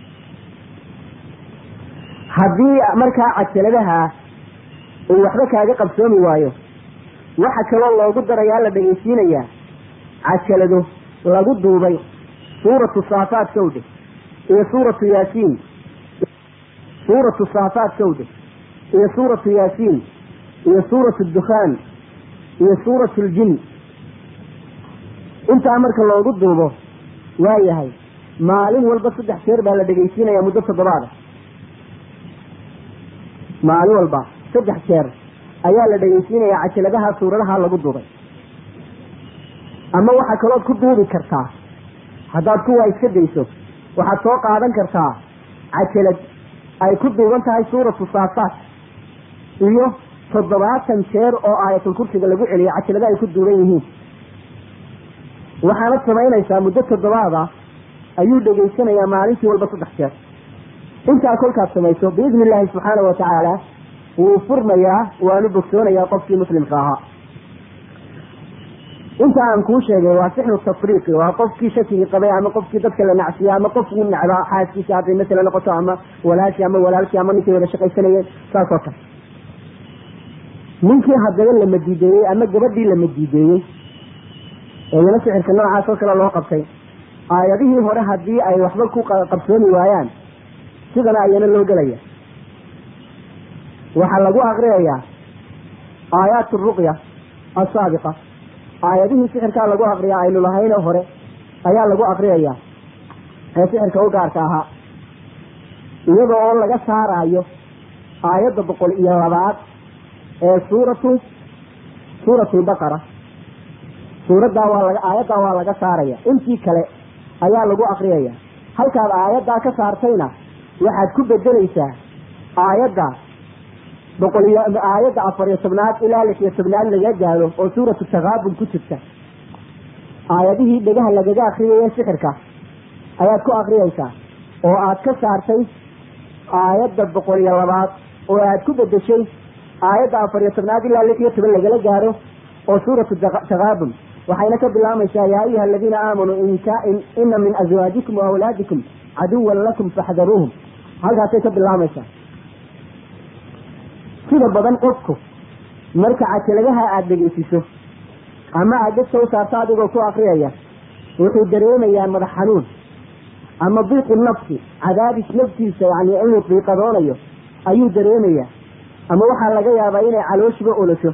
haddii markaa cajaladaha uu waxba kaaga qabsoomi waayo waxa kaloo loogu darayaa la dhegaysiinayaa cajalado lagu duubay suuratu saafaat sawde iyo suuratu yaasiin suuratu saafaat sawde iyo suuratu yaasiin iyo suuratu dukhaan iyo suuratu ljin intaa marka loogu duubo waa yahay maalin walba saddex jeer baa la dhegaysiinaya muddo toddobaada maalin walba saddex jeer ayaa la dhegaysiinaya cajaladaha suuradaha lagu duubay ama waxaa kalood ku duubi kartaa haddaad kuwaa iska dayso waxaad soo qaadan kartaa cajalad ay ku duuban tahay suuratu saafaat iyo toddobaatan jeer oo aayatul kursiga lagu celiyo cajalada ay ku duuban yihiin waxaanad samaynaysaa muddo toddobaada ayuu dhegaysanayaa maalintii walba saddex jeer intaa kolkaad samayso biidni illaahi subxaana wa tacaala wuu furmayaa waanu bogsoonayaa qofkii muslimka ahaa inta aan kuu sheegay waa sixru tafriiqi waa qofkii shakigii qabay ama qofkii dadka la nacsiya ama qofkii nacbaa xaaskiisa hadday masala noqoto ama walaashii ama walaalkii ama ninkii wada shaqaysanayeen saas oo kale ninkii haddaba la madiideeyey ama gabadhii la madiideeyey eedana sixirka noocaas oo kale loo qabtay aayadihii hore haddii ay waxba ku qabsoomi waayaan sidana ayana loo gelaya waxaa lagu aqriyayaa aayaat ruqya asaabiqa aayadihii sixirkaa lagu aqriyaa aynu lahayno hore ayaa lagu aqriyayaa ee sixirka u gaarka ahaa iyada oo laga saarayo aayadda boqol iyo labaad ee suuratu suuratu lbaqara suuraddaa waa laga aayaddaa waa laga saaraya intii kale ayaa lagu aqriyaya halkaad aayaddaa ka saartayna waxaad ku bedelaysaa aayadda boqol iyo aayadda afar iyo tobnaad ilaa lix iyo tobnaad laga gaaro oo suuratu takaabun ku jirta aayadihii dhegaha lagaga akriyaya sixirka ayaad ku akriyaysaa oo aad ka saartay aayadda boqol iyo labaad oo aad ku bedeshay aayadda afar iyo tobnaad ilaa lix iyo toban lagala gaaro وسورة التغابن وحينك بالله يا أيها الذين آمنوا إن, إن, إن من أزواجكم وأولادكم عدوا لكم فاحذروهم هذا تيك بالله ميشا كذا بدن قفكم مركعة لها أدقيسيسو أما أدقت وصارتها دقوكو أخرية وحي الدريم يا مدحنون أما ضيق النفس عذابك نفسي يعني أنه ضيق دونيه أيو دريمية أما وحا لقيا بأيني علوش بقولشو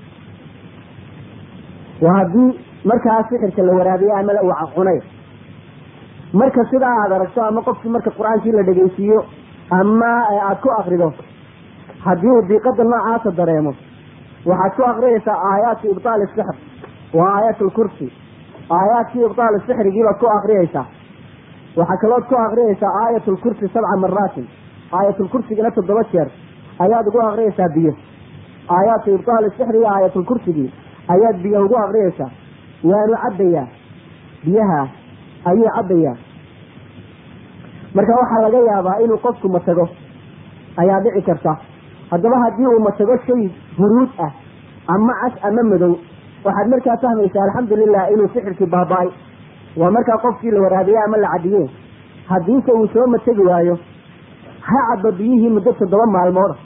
وهذه مركز سحر كالورابية أملا وعقوني مركز سيدا هذا ركتو أما قف مركز قرآن كيلا دقيسيو أما أتكو أخريدو هذه ضيقة الله عاصة دريمو وحتكو أخريسا آيات إبطال السحر وآيات الكرسي آيات إبطال السحر يجيب أتكو أخريسا وحكلوتكو أخريسا آية الكرسي سبع مرات آية الكرسي قلت الضبطير آيات قوة أغريسة بيه آيات إبطال السحر آية الكرسي دي آيات بيه قوة أغريسة وانو عبيا بيها أي عبيا مركا وحا لغايا بائنو قفكم متقو آيات دعي كرتا هذا ما هديه متقو شيء هروت أه أما عس أمامدو وحد مركا فهميسا الحمد لله إنو سحر في باباي ومركا قفكي الورابية أمال عديه هديسة وشو متقو آيو هعب بيه مدة الدوام مع المورة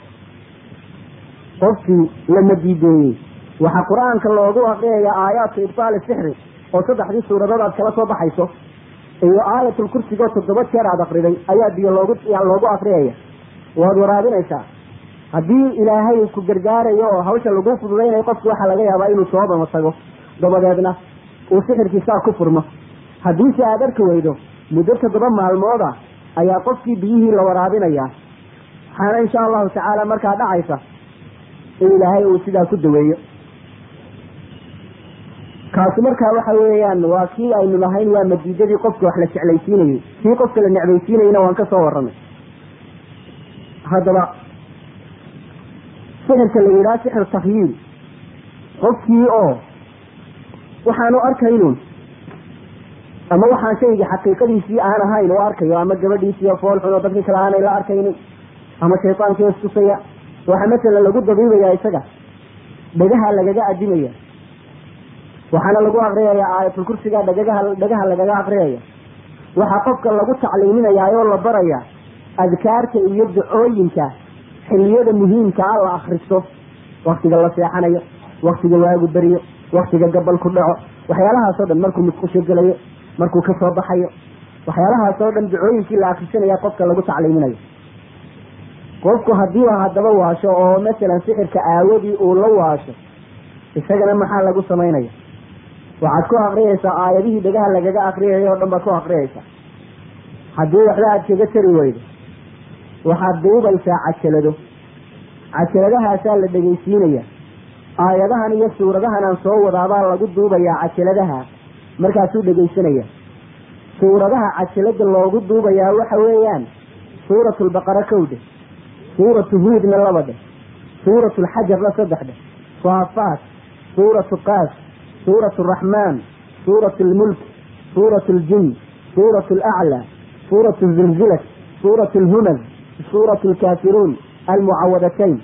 قفكي لما ديدي وحا قرآن كاللوضوء أغريه آيات إبطال السحر وصدح دي سورة ضرب كلا صوبة حيثو إيو آية الكرسي قوة الضبط شارع دقريبي آيات دي اللوضوء أغريه وهدو رابين إيسا هدي إلهي كجرجاري يو هوشا اللوقوف ببين يقفك وحا لغيها بأينو صوبة مصاقو ضبط يدنا وسحر كيسا كفر ما هدي سيادر كويدو مدة الدوام مع المورة أي قفكي بيه لو رابين إياه حانا إن شاء الله تعالى مركا دعيسة إلهي وسيدا كدوية كاسو مركا وحويان واكي أي نلهين ومجيدة دي قفك وحلا شعليسيني في قفك لنعبيسيني وانك صورنا هذا لا سحر كالإله سحر تخييل قفكي أو وحانو أركينون أما وحان شيء حقيقة في أنا هاي لو أركي أما جبدي في فول حلو تبني كلامي لا أركيني أما شيطان كيف تصيا وحمد لو قد ضبيبه يا إسقى بدها لجاء الدنيا وحنا لقوا أغريا يا آية الكرسي قاعد دجاها دجاها لجاء أغريا وحقفك لقوا تعليمنا يا يوم البرية أذكارك يدعوينك حلية مهم كالله أخرسه وقت الله سيحنا وقت جواب البرية وقت جبل كله وحيالها صدق مركو متخش الجلية مركو كسر ضحية وحيالها صدق دعوينك لا أخرسنا يا قفك لقوا تعليمنا qofku hadii waa hadaba waasho oo mesela sixirka aawadi uu la waasho isagana maxaa lagu sameeynaya waxaad ku aqriyaysaa aayadihii dhagaha lagaga aqriyayo oo dhan baad ku aqriyaysaa haddii waxba aad kaga tari weydo waxaad duubaysaa cajalado cajaladahaasaa la dhegaysiinaya aayadahan iyo suuradahan aan soo wadaabaa lagu duubayaa cajaladaha markaasuu dhegaysanaya suuradaha cajalada loogu duubayaa waxa weeyaan suuratu lbaqara kowde سورة هود من اللبدة سورة الحجر لصدحدة صافات سورة قاف سورة الرحمن سورة الملك سورة الجن سورة الأعلى سورة الزلزلة سورة الهمز سورة الكافرون المعوذتين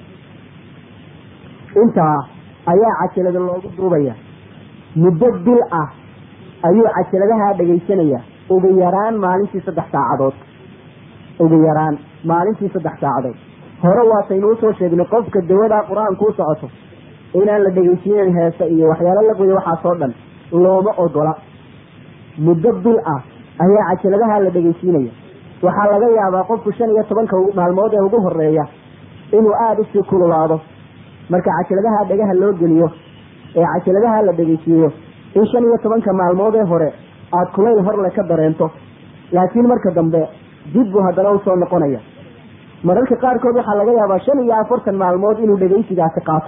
انت ايا عشلة الله قدوبية مدد أه ايا عشلة لها دقيسانية وغيران مالنسي صدح ساعدات وغيران مالنسي صدح ساعدات hore waataynu soo sheegnay qofka dawada quraan ku socoto inaan la dhageysiin heesa iyo waxyaalo la qoyo waxa soo dhan looma ogola mudabbal ah ayaa cajaladaha la dhageysiinaya waxa laga yaabaa qofku shan iyo toban ka maalmood ee ugu horeeya inuu aad u kululaado marka cajaladaha dhagaha loo geliyo ee cajaladaha la dhageysiiyo in shan iyo toban ka maalmood ee hore aad kulayl hor la ka dareento laakiin marka dambe dib buu hadana u soo noqonaya mararka qaarkood waxaa laga yaabaa shan iyo afartan maalmood inuu dhageysigaasi qaato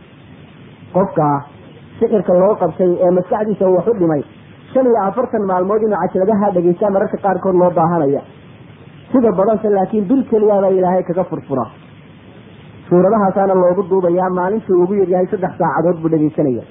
qofka sixirka loo qabtay ee maskaxdiisa wax u dhimay shan iyo afartan maalmood inuu cajaladaha dhageysta mararka qaarkood loo baahanaya sida badanse laakiin bil keliya baa ilaahay kaga furfura suuradahaasana loogu duubayaa maalintii ugu yaryahay saddex saacadood buu dhageysanaya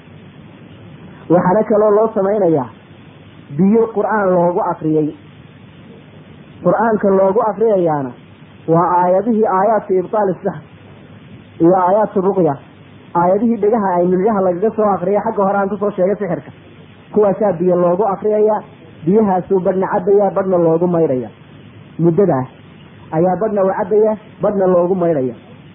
waxaana kaloo loo samaynayaa biyo qur-aan loogu akriyey qur-aanka loogu akriyayaana waa aayadihii aayaadka ibtaal isax iyo aayaadka ruqya aayadihii dhegaha ay milyaha lagaga soo akriyay xagga hore aan kusoo sheegay sixirka kuwaasaa biyo loogu akriyaya biyahaasuu badhna cabaya badhna loogu maydhaya muddadaas ayaa badhna u cabaya badhna loogu maydhaya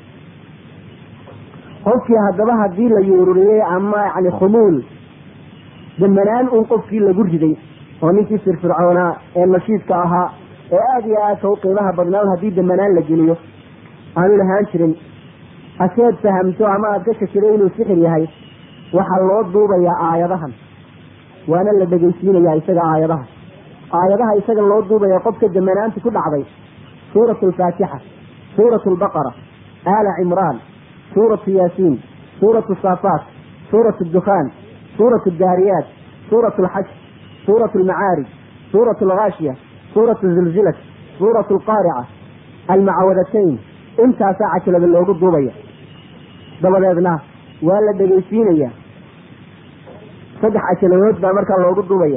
qofkii haddaba haddii la yuururiyey ama yani khumuul damanaan un qofkii lagu riday oo ninkii firfircoonaa ee nashiidka ahaa ee aada iyo aadka u qiimaha badnaan haddii damanaan la geliyo aanu lahaan jirin aseed fahamto ama aada ka shakiday inuu sixir yahay waxaa loo duubayaa aayadahan waana la dhegeysiinayaa isaga aayadaha aayadaha isaga loo duubaya qofka damanaanti ku dhacday suuratu alfaatixa suuratu albaqara aala cimraan suuratu yaasiin suuratu saafaat suuratu dukhaan suuratu daariyaat suuratu alxaj suuratu almacaarij suuratu alghaashiya suuratu zilzilat suuratu alqaarica almacawadatayn intaasaa cajalada loogu duubaya dabadeedna waa la dhegeysiinaya saddex cajaladood baa markaa loogu duubaya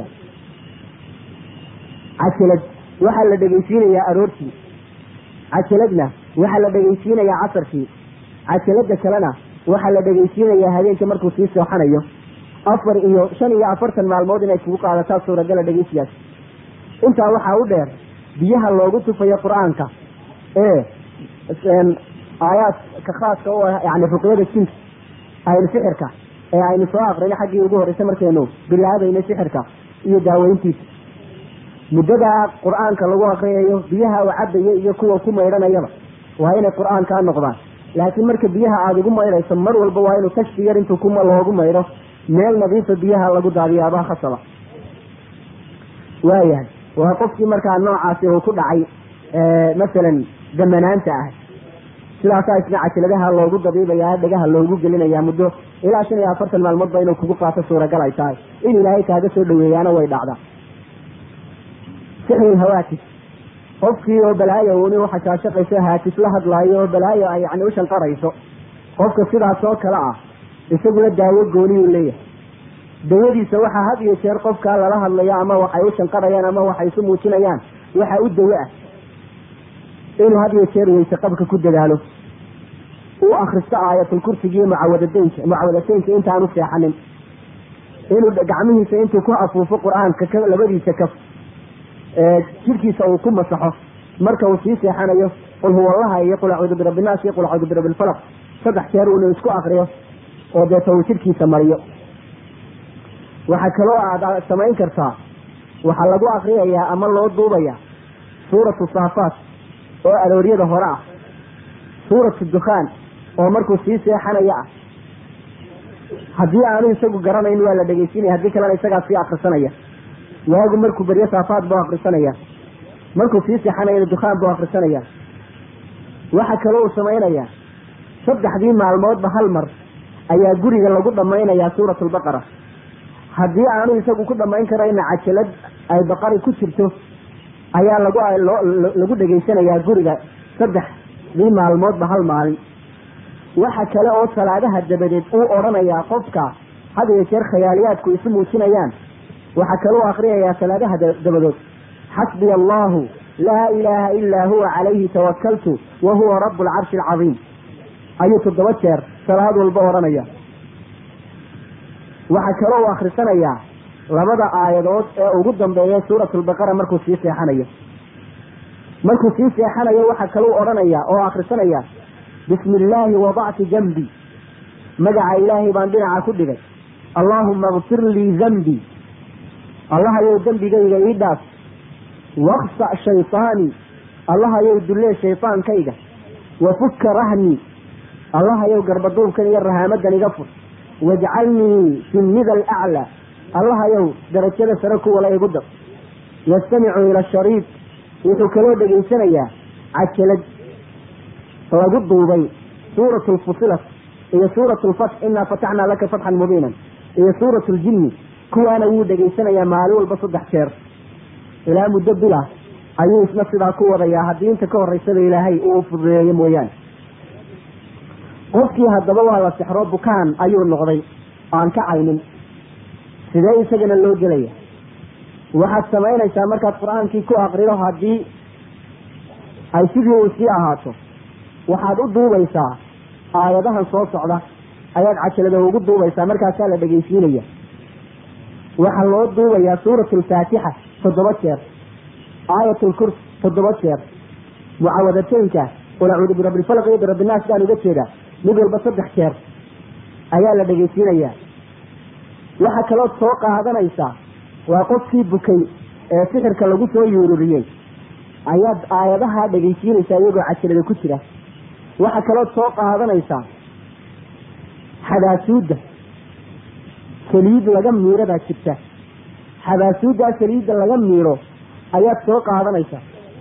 cajalad waxaa la dhegeysiinayaa aroortii cajaladna waxaa la dhegeysiinayaa casarkii cajalada kalena waxaa la dhegeysiinayaa habeenka markuu sii sooxanayo afar iyo shan iyo afartan maalmood inay kugu qaadataa suuragala dhegeysigaas intaa waxaa u dheer biyaha loogu tufayo qur-aanka ee aayaadka khaaska u ah yani ruqyada jinka aynu sixirka ee aynu soo aqrina xaggii ugu horreysay markaynu bilaabayna sixirka iyo daaweyntiisa muddadaa qur-aanka lagu akriyayo biyaha u cabayo iyo kuwa ku maydhanayaba waa inay qur-aankaa noqdaan laakiin marka biyaha aada ugu maydhayso mar walba waa inuu kashfi yar intuu kuma loogu maydho meel nadiifa biyaha lagu daadiyo abaa khasaba waayahay waa qofkii markaa noocaasi uu ku dhacay masalan damanaanta ah sidaasaa isna cajaladaha loogu dabiibayaa dhegaha loogu gelinayaa muddo ilaa shan iyo afartan maalmoodba inuu kugu qaato suuragal ay tahay in ilaahay kaaga soo dhaweeyaana way dhacdaa sixru lhawaatis qofkii oo balaayo uni uxashaashaqayso haatis la hadlaayo oo balaayo ay yani u shanqarayso qofka sidaas oo kale ah isaguna daawo gooniyuu leeyahay dawadiisa waxaa had iyo jeer qofkaa lala hadlayo ama waxay u shanqarayaan ama waxay isu muujinayaan waxaa u dawo ah inuu had iyo jeer weyse qabka ku dadaalo uu akristo aayatulkursiga iyo mucawadadeynka mucawadateynka intaanu seexanin inuu gacmihiisa intuu ku afuufo qur-aanka labadiisa kaf jirkiisa uu ku masaxo marka uu sii seexanayo qul huwa allaha iyo qul acuudu birabbi nnaas iyo qul acuudu birabbi lfalaq saddex jeer inuu isku akriyo oo deeta uu jirkiisa mariyo waxaa kaloo aada samayn kartaa waxaa lagu akriyayaa ama loo duubaya suuratu saafaat oo arooryada hore ah suuratu dukhaan oo markuu sii seexanaya ah haddii aanu isagu garanayn waa la dhegeysinaya haddii kalena isagaa sii akrisanaya waagu markuu beryo saafaad buu akrisanaya markuu sii seexanayana dukhaan buu akrisanaya waxa kaloo uu samaynayaa saddexdii maalmoodba hal mar ayaa guriga lagu dhammaynayaa suuratu albaqara haddii aanu isagu ku dhammayn karayna cajalad ay baqari ku jirto ayaa lagu lagu dhegaysanayaa guriga saddexdii maalmoodba hal maalin waxa kale oo salaadaha dabadeed uu odhanayaa qofka had iyo jeer khayaaliyaadku isu muujinayaan waxaa kaloo akriyayaa salaadaha dabadood xasbiya allahu laa ilaaha ilaa huwa calayhi tawakaltu wa huwa rabu alcarshi alcadiim ayuu toddoba jeer salaad walba odhanaya waxaa kaloo u akrisanayaa labada aayadood ee ugu dambeeya suuratu albaqara markuu sii seexanayo markuu sii seexanayo waxaa kaluu odhanaya oo akrisanaya bismi illaahi wadactu jambi magaca ilaahay baan dhinaca ku dhigay allaahuma kfir lii dambii allahayow dembigayga ii dhaaf waqsa shaytaanii allahayow dullee shaytaankayga wafukka rahni allahayow garbaduubkan iyo rahaamadan iga fur wajcalnii fi nida alaclaa allahayow darajada sare kuwala igu dar yastamicu ila shariid wuxuu kaloo dhegaysanayaa cajalad lagu duubay suuratu lfusilat iyo suuratu lfatx inaa fataxnaa laka fatxan mubiinan iyo suuratu ljinni kuwaana wuu dhegaysanayaa maalin walba saddex jeer ilaa muddo bila ayuu isna sidaa ku wadayaa haddii inta ka horeysada ilaahay uu fududeeyo mooyaane qofkii haddaba waa la sixro bukaan ayuu noqday aan ka caynin sidee isagana loo gelaya waxaad samaynaysaa markaad qur-aankii ku akrido haddii ay sidii uu sii ahaato waxaad u duubaysaa aayadahan soo socda ayaad cajalada ugu duubaysaa, markaasaa la dhegaysiinaya. waxaa loo duubayaa suuratu alfaatixa toddoba jeer, aayatulkursi toddoba jeer, mucawadateynka qul acuudu birabbi lfalaq iyo birabbi nnaas baan uga jeedaa, mid walba saddex jeer ayaa la dhegaysiinayaa. waxaa kaloo soo qaadanaysaa waa qofkii bukay ee sixirka lagu soo yuururiyey, ayaad aayadahaa dhegaysiinaysaa iyagoo cajalada ku jira. waxaa kaloo soo qaadanaysaa xabaasuudda, saliid laga miiro baa jirta, xabaasuuddaa saliidda laga miiro ayaad soo qaadanaysaa.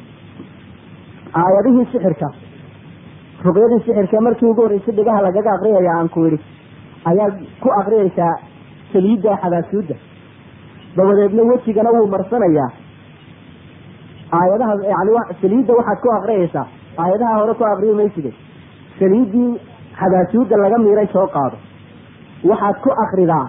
aayadihii sixirka, ruqyadii sixirka markii ugu horreysay dhegaha lagaga aqriyaya aan ku idhi, ayaad ku aqriyaysaa saliidda xabaasuudda, dabadeedna wejigana wuu marsanayaa. aayadaha yani saliidda waxaad ku aqriyaysaa, aayadaha hore ku aqriyi mayside, saliiddii xabaasuudda laga miiray soo qaado, waxaad ku akridaa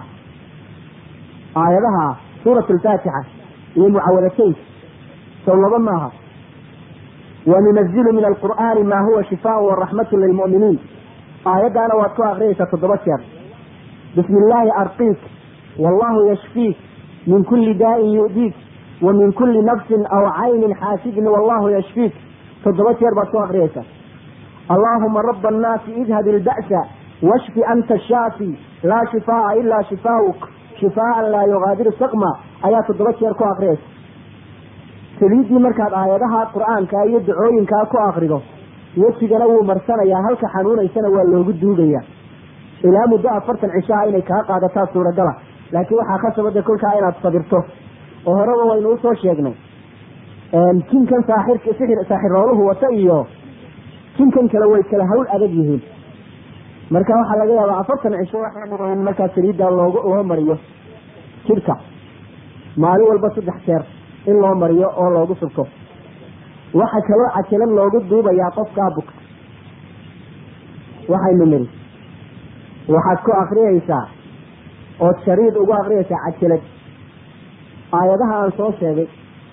aayadaha suuratu alfaatixa iyo mucawadateynka, sow laba maaha. wanunazilu min alqur'aani maa huwa shifaan waraxmatu lilmu'miniin, aayaddaana waad ku akriyaysaa toddoba jeer. bismi illaahi arqiik wallahu yashfiik min kulli daa'in yu'diik wa min kulli nafsin aw caynin xaasidin wallahu yashfiik, toddoba jeer baad ku akriyaysaa. allaahuma raba annaasi idhab ilba'sa washfi anta ashaafi laa shifaa'a ilaa shifaa'uk shifaa'an laa yugaadiru saqma, ayaa toddoba jeer ku akriyaysa. saliiddii markaad aayadaha qur'aanka iyo dacooyinkaa ku akrido, wejigana wuu marsanayaa, halka xanuunaysana waa loogu duugayaa. ilaa muddo afartan cishaa inay kaa qaadataa suuragala, laakiin waxaa khasabada kolkaa inaad sabirto. oo horeba waynu usoo sheegnay jinkan saaxirka sixir saaxirooluhu wata iyo jinkan kale way kala hawl adag yihiin. marka waxaa laga yaabaa afartan cisho waxaa markaa saliidda loogu loo mariyo jidhka, maalin walba saddex jeer in loo mariyo oo loogu subko. waxaa kaloo cajalad loogu duubayaa qofkaa bugta. waxaynu niri waxaad ku akriyaysaa ood shariid ugu akriyaysaa cajalad aayadaha aan soo sheegay.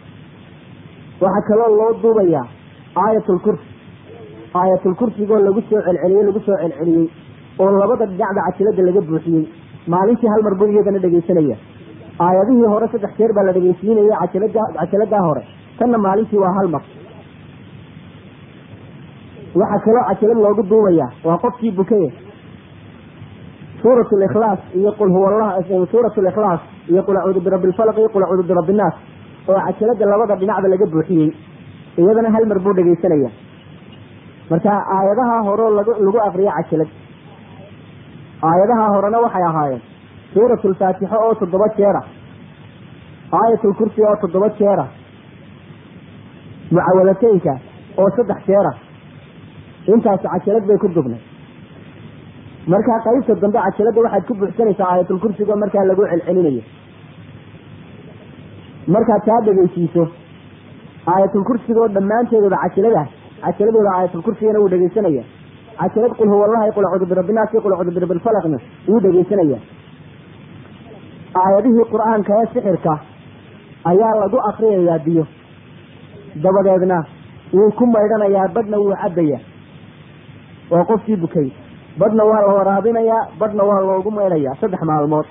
waxaa kaloo loo duubayaa aayatulkursi, aayatulkursigoo lagu soo celceliyey lagu soo celceliyey oo labada dhinacda cajalada laga buuxiyey. maalintii hal mar buu iyadana dhegaysanaya. aayadihii hore saddex jeer baa la dhegaysiinaya cajalada cajaladaa hore, tanna maalintii waa hal mar. waxaa kaloo cajalad loogu duubayaa waa qofkii bukaye suuratu likhlaas iyo qul huwa allah, suuratu likhlaas iyo qul acuudu birabbi lfalaq iyo qul acuudu birabbi nnaas oo cajalada labada dhinacda laga buuxiyey, iyadana hal mar buu dhegaysanaya. marka aayadaha hore lagu lagu akriyo cajalad, aayadaha horena waxay ahaayeen suuratu alfaatixa oo toddoba jeera, aayatulkursi oo toddoba jeera, mucawadateynka oo saddex jeera. intaas cajalad bay ku dubnay. markaa qaybta dambe cajalada waxaad ku buuxsanaysaa aayatulkursigo markaa lagu celcelinayo. markaad taa dhegaysiiso aayatulkursigoo dhammaanteedooda cajalada cajaladooda aayatulkursigana wuu dhegaysanaya. cajalad qul huwa allah qul acuudu birabbi nnaas qul acuudu birabbi lfalaqna wuu dhegaysanaya. aayadihii qur-aanka ee sixirka ayaa lagu akriyayaa biyo, dabadeedna wuu ku maydhanayaa, badhna wuu cabaya. waa qofkii bukay, badhna waa la waraabinayaa, badhna waa loogu maydhayaa saddex maalmood.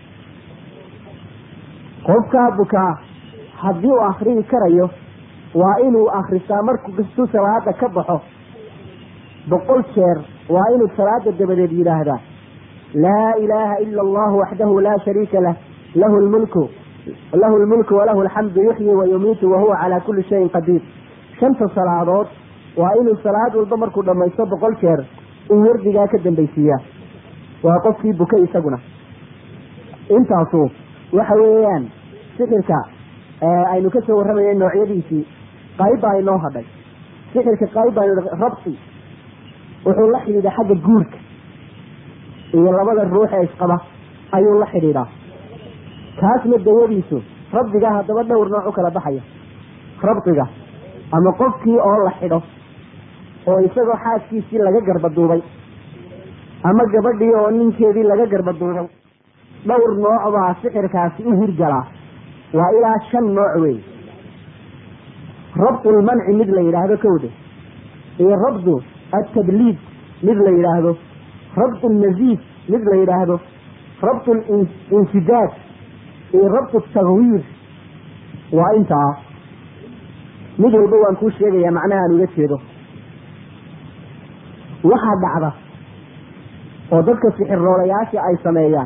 qofkaa bukaa haddii uu akriyi karayo waa inuu akrisaa markuu kastuu salaada ka baxo boqol jeer. waa inuu salaada dabadeed yidhaahdaa laa ilaaha ila allahu waxdahu laa shariika lah lahu lmulku lahu lmulku walahu alxamdu yuxyi wa yumiitu wahuwa calaa kulli shayin qadiir. shanta salaadood waa inuu salaad walba markuu dhamaysto boqol jeer uu wardigaa ka dambaysiiyaa. waa qofkii bukay isaguna. intaasu waxa weeyaan sixirka aynu ka soo warramayay noocyadiisii. qayb baa inoo hadhay. sixirka qayb baa rabsi, wuxuu la xidhiidha xagga guurka iyo labada ruux ee isqaba ayuu la xidhiidhaa. kaasna dawadiisu rabbigaa haddaba dhowr nooc u kala baxaya. rabdiga ama qofkii oo la xidho oo isagoo xaaskiisii laga garbaduubay, ama gabadhii oo ninkeedii laga garbaduubay. dhowr nooc baa sixirkaasi u hirgalaa, waa ilaa shan nooc wey. rabdu lmanci mid la yidhaahdo kowde, iyo rabdu atadliid mid la yidhaahdo, rabdu naziif مثل يراهدو ربط الانسداد ربط التغوير وانت مثل بوان كل شيء يا معناها نجسده waxaa dhacda oo dadka sixirroolayaasha ay sameeyaan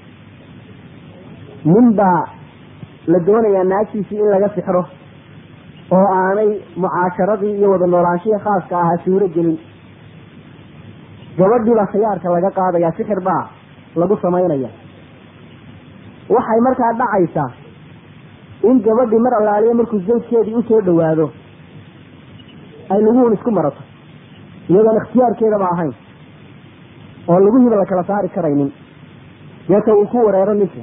ninbaa la doonayaa naagtiisii in laga sixro oo aanay mucaasharadii iyo wada noolaanshihii khaaska ahaa suuro gelin gabadhiiba khiyaarka laga qaadayaa sixir baa lagu samaynaya waxay markaa dhacaysaa in gabadhii mar allaaliya markuu zawjkeedii usoo dhawaado ay laguun isku marato iyadoon ikhtiyaarkeedaba ahayn oo laguhiba la kala saari karaynin deeta uu ku wareero ninka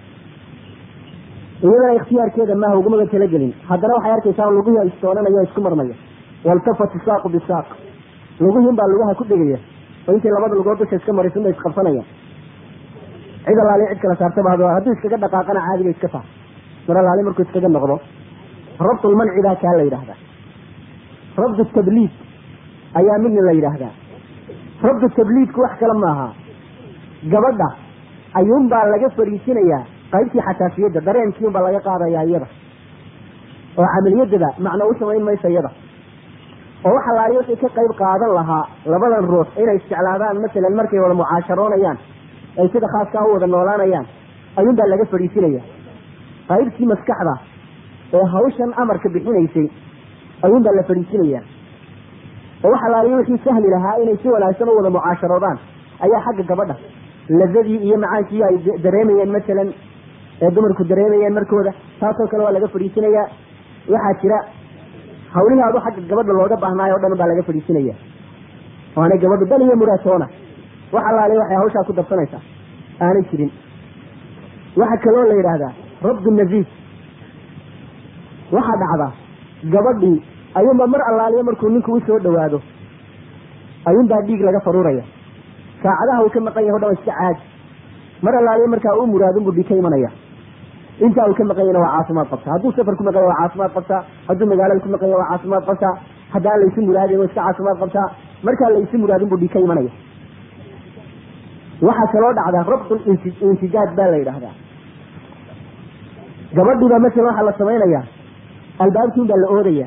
iyadana ikhtiyaarkeeda maaha ugumaba talagelin haddana waxay arkaysaa laguhi istoonanayo isku marmaya waltafat isaaqu bisaaq laguhin baa lugaha ku dhegaya oo intay labada lugood dusha iska marisun bay isqabsanayaan cid allaali cid kala saartaba hadduu iskaga dhaqaaqana caadiga iska taha mar allaali markuu iskaga noqdo rabtulmanci baa kaa la yidhaahdaa rabdu tabliid ayaa midna la yidhaahdaa rabdu tabliidku wax kale maaha gabadha ayuunbaa laga fariisinayaa qaybtii xasaasiyadda dareenkiiunbaa laga qaadayaa iyada oo camaliyadada macno u samayn maysa iyada oo waxa laali wixii ka qayb qaadan lahaa labadan ruux inay isjeclaadaan masalan markay wada mucaasharoonayaan ay sida khaaska u wada noolaanayaan ayuunbaa laga fariisinaya qaybtii maskaxda ee hawshan amarka bixinaysay ayuunbaa la fariisinayaa oo waxa laaliyo wixii sahli lahaa inay si wanaagsan u wada mucaasharoodaan ayaa xagga gabadha ladadii iyo macaankii ay dareemayeen masalan ee dumarku dareemayeen markooda taasoo kale waa laga fadhiisinayaa waxaa jira hawlihaadu xagga gabadha looga baahnaayo o dhan baa laga fadhiisinaya waana gabadhu dan iyo muraatoona waxa laaliyo waxay hawshaa ku darsanaysaa aanay jirin waxaa kaloo la yidhaahdaa rabdu naziif waxaa dhacda gabadhii ayuunbaa mar allaaliyo markuu ninku u soo dhawaado ayuunbaa dhiig laga faruuraya saacadaha uu ka maqan yahay o dhan iska caadi mar allaaliyo markaa uu muraadunbuu dhiig ka imanaya intaa uu ka maqan yahna waa caafimaad qabtaa hadduu safar ku maqan yahay waa caafimaad qabtaa hadduu magaalada ku maqan yahay waa caafimaad qabtaa haddaan laysu muraadin waa iska caafimaad qabtaa markaa laysu muraadinbuu dhiig ka imanaya waxaa kaloo dhacdaa rabtul insijaad baa la yidhaahdaa gabadhiibaa masalan waxaa la samaynayaa albaabkiin baa la oodaya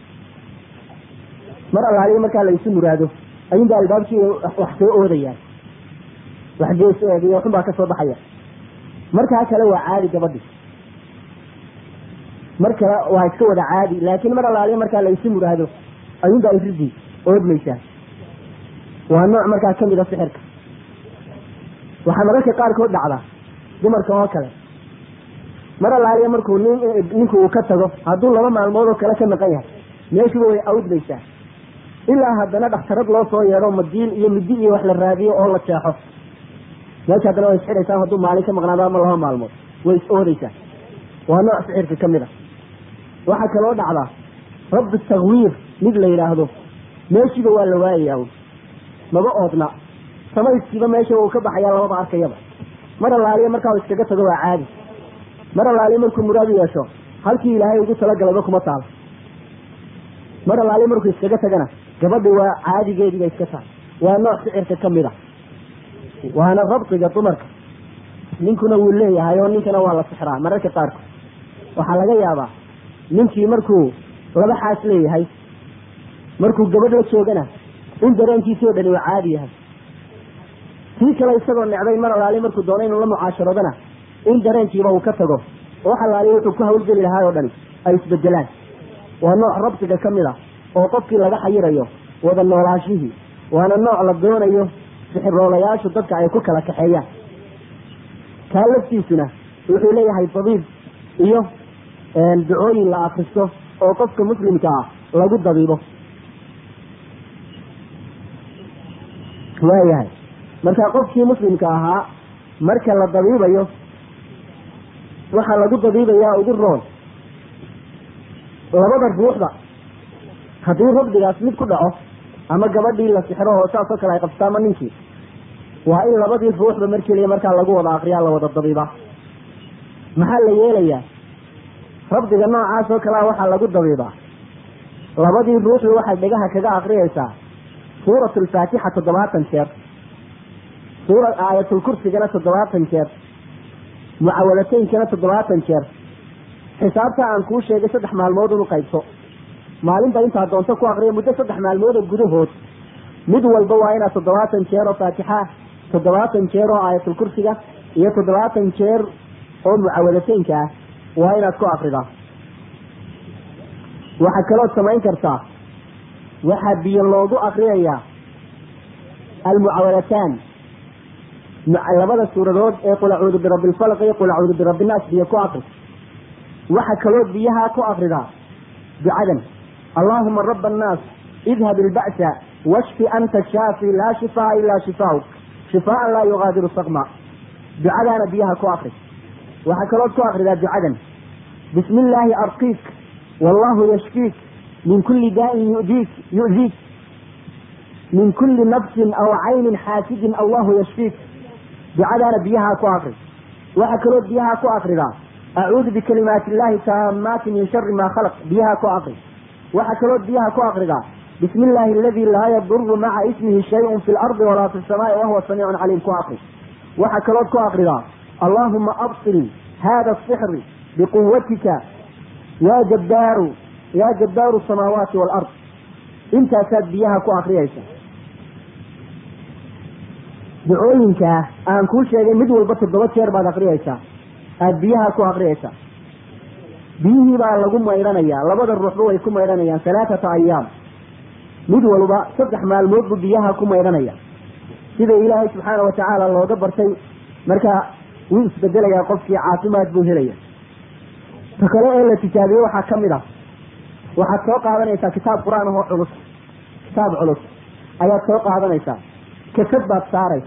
mar allaaliyo markaa laysu muraado ayuunbaa albaabkii wax soo oodayaan waxgeeseedi waxun baa ka soo baxaya markaa kale waa caadi gabadhi mar kale waa iska wada caadi laakiin mar allaaliyo markaa laysu muraado ayuunbaa iridi oodmaysaa waa nooc markaa kamid a sixirka waxaa mararka qaarkood dhacda dumarka oo kale mar allaaliyo markuu nin ninku uu ka tago hadduu laba maalmood oo kale ka maqan yahay meeshuba way awdmaysaa ilaa haddana dhakhtarad loo soo yeedho madiil iyo midi iyo wax la raadiyo oo la jeexo meesha haddana way isxidhaysaa hadduu maalin ka maqnaado ama laba maalmood way is oodaysaa waa nooc sixirka ka mid a waxaa kaloo dhacdaa rabdu takwiir mid la yidhaahdo meeshiiba waa la waayayaa maba oodna samayskiiba meesha uu ka baxayaa lamaba arkayaba mar allaaliyo markaa iskaga tago waa caadi mar allaaliyo markuu muraad yeesho halkii ilaahay ugu talagalayba kuma taalo mar allaaliyo markuu iskaga tagana gabadhi waa caadigeediiba iska tahay waa nooc sixirka ka mid a waana rabtiga dumarka ninkuna wuu leeyahay oo ninkana waa la sixraa mararka qaarkood waxaa laga yaabaa ninkii markuu laba xaas leeyahay markuu gabadh la joogana in dareenkiisii o dhani waa caadi yahay kii kale isagoo necday mar allaaliyo markuu doono inuu la mucaasharoodana in dareenkiiba uu ka tago oo wax allaaliyo wuxuu ku hawlgeli lahaa oo dhani ay isbedelaan waa nooc rabtiga ka mid a oo qofkii laga xayirayo wada noolaashihii waana nooc la doonayo sixiroolayaashu dadka ay ku kala kaxeeyaan kaa laftiisuna wuxuu leeyahay dabiib iyo ducooyin la akristo oo qofka muslimka ah lagu dabiibo waayahay marka qofkii muslimka ahaa marka la dabiibayo waxaa lagu dabiibayaa ugu roon labada ruuxda haddii rabdigaas mid ku dhaco ama gabadhii la sixro oo saasoo kale ay qabsato ama ninkii waa in labadii ruuxba mar keliya markaa lagu wada akriyaa la wada dabiibaa maxaa la yeelayaa rabdiga noocaas oo kalea waxaa lagu dabiibaa labadii ruuxdu waxay dhegaha kaga akriyaysaa suuratu alfaatixa toddobaatan jeer سورة آية الكرسي كانت تضوات انشير معولتين كانت تضوات انشير حسابتها عن كل شيء صدح مع الموضوع وقيبته مالين با انت هدونتا كو اقريه مدة صدح مع الموضوع قدوهود مدو البواينة تضوات انشير وفاتحة تضوات انشير وآية الكرسي هي تضوات انشير ومعولتين كا وين كو اقريه waxaa kaloo samayn kartaa waxaa biyo loogu aqriyayaa almucawalataan labada suuradood ee qul acuudu birabbi lfalaq iyo qul acuudu birabbi nnaas biyo ku aqri waxaa kaloo biyaha ku aqridaa ducadan allaahuma raba annaas idhab ilba'sa washfi anta shaafi laa shifaa ilaa shifaa'uk shifaa'an laa yugaadiru saqma ducadaana biyaha ku aqri waxaa kaloo ku aqridaa ducadan bismi illaahi arqiik والله يشفيك من كل داء يؤذيك يؤذيك من كل نفس أو عين حاسد الله يشفيك دعاء بيها كوافر وأكرد بيها كوافر أعوذ بكلمات الله تامات من شر ما خلق بيها كوافر وأكرد بيها كوافر بسم الله الذي لا يضر مع اسمه شيء في الأرض ولا في السماء وهو سميع عليم كوافر وأكرد كوافر اللهم أبطل هذا السحر بقوتك يا جبار يا جبار السماوات والأرض انت ساد بيها كو أخريسا دعوينك أن كل شيء مدو البطل دوات شير بعد أخريسا أد بيها كو أخريسا بيه بقى لقوم إيرانيا لبدا الروح بوا يكون إيرانيا ثلاثة أيام مدو البا صدح مع الموت بيها كو إيرانيا سيدة إلهي سبحانه وتعالى الله دبر شيء مركا ويسبدل يا قفكي عاصمات بوهرية فكلا إلا تجابيه وحا كمدا وحا توقع هذا نيسا كتاب قرآن هو علص كتاب علص أيات توقع هذا نيسا كسبت ساري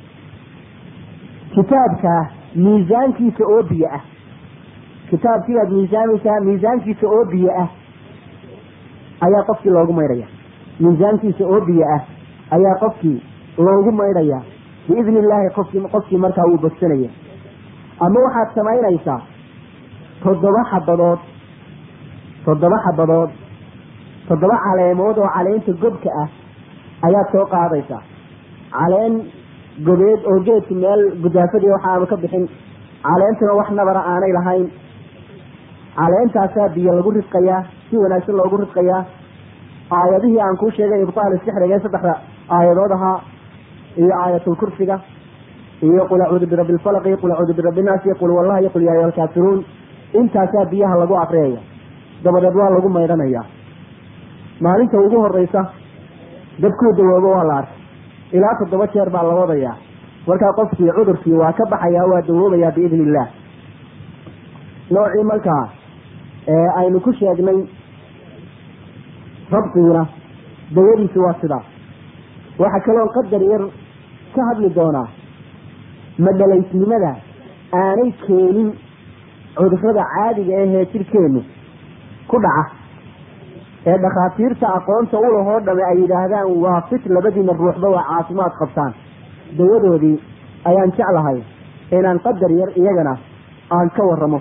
كتابك ميزان كي سؤوبية كتاب كي ميزان ميزان كي سؤوبية أيا قفكي لوغو ميريا ميزان كي سؤوبية أيا قفكي لوغو ميريا بإذن الله قفكي قفكي مركا وبسنية أما وحا سمعين نيسا تضبع حبضات تضبع حبضات تضبع علامات وعلين تجبك أه أيات توقع عضيسة علين جبيد أو جيت مال جدافة وحنا مكبحين علين تروحنا برا لهين علين تأسى بيلقوا رزقيا شو ناس اللي لقوا رزقيا آياته عن كل شيء يبطل السحر جالس تقرأ آياتها هي آية الكرسي يقول أعوذ برب الفلق يقول أعوذ برب الناس يقول والله يقول يا أيها الكافرون intaasaa biyaha lagu aqriyaya dabadeed waa lagu maydhanaya maalinta ugu horeysa dadkuu dawoobo waa la arkay ilaa toddoba jeer baa la wadayaa markaa qofkii cudurkii waa ka baxayaa waa dawoobayaa biidni illaah noocii markaa ee aynu ku sheegnay rabtiina dawadiisi waa sidaa waxaa kaloo qadar yar ka hadli doonaa madhalaysnimada aanay keenin cudurrada caadiga ahee jirkeenu ku dhaca ee dhakhaatiirta aqoonta u lahoo dhame ay yidhaahdaan waa fit labadiina ruuxba waa caafimaad qabtaan dawadoodii ayaan jeclahay inaan qadar yar iyagana aan ka waramo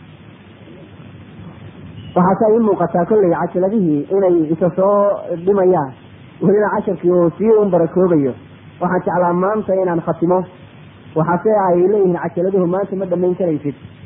waxaase ii muuqataa kolley cajaladihii inay isa soo dhimayaan welina casharkii oo sii un barakoobayo waxaan jeclaa maanta inaan khatimo waxaase ay leeyihiin cajaladuhu maanta ma dhamayn karaysid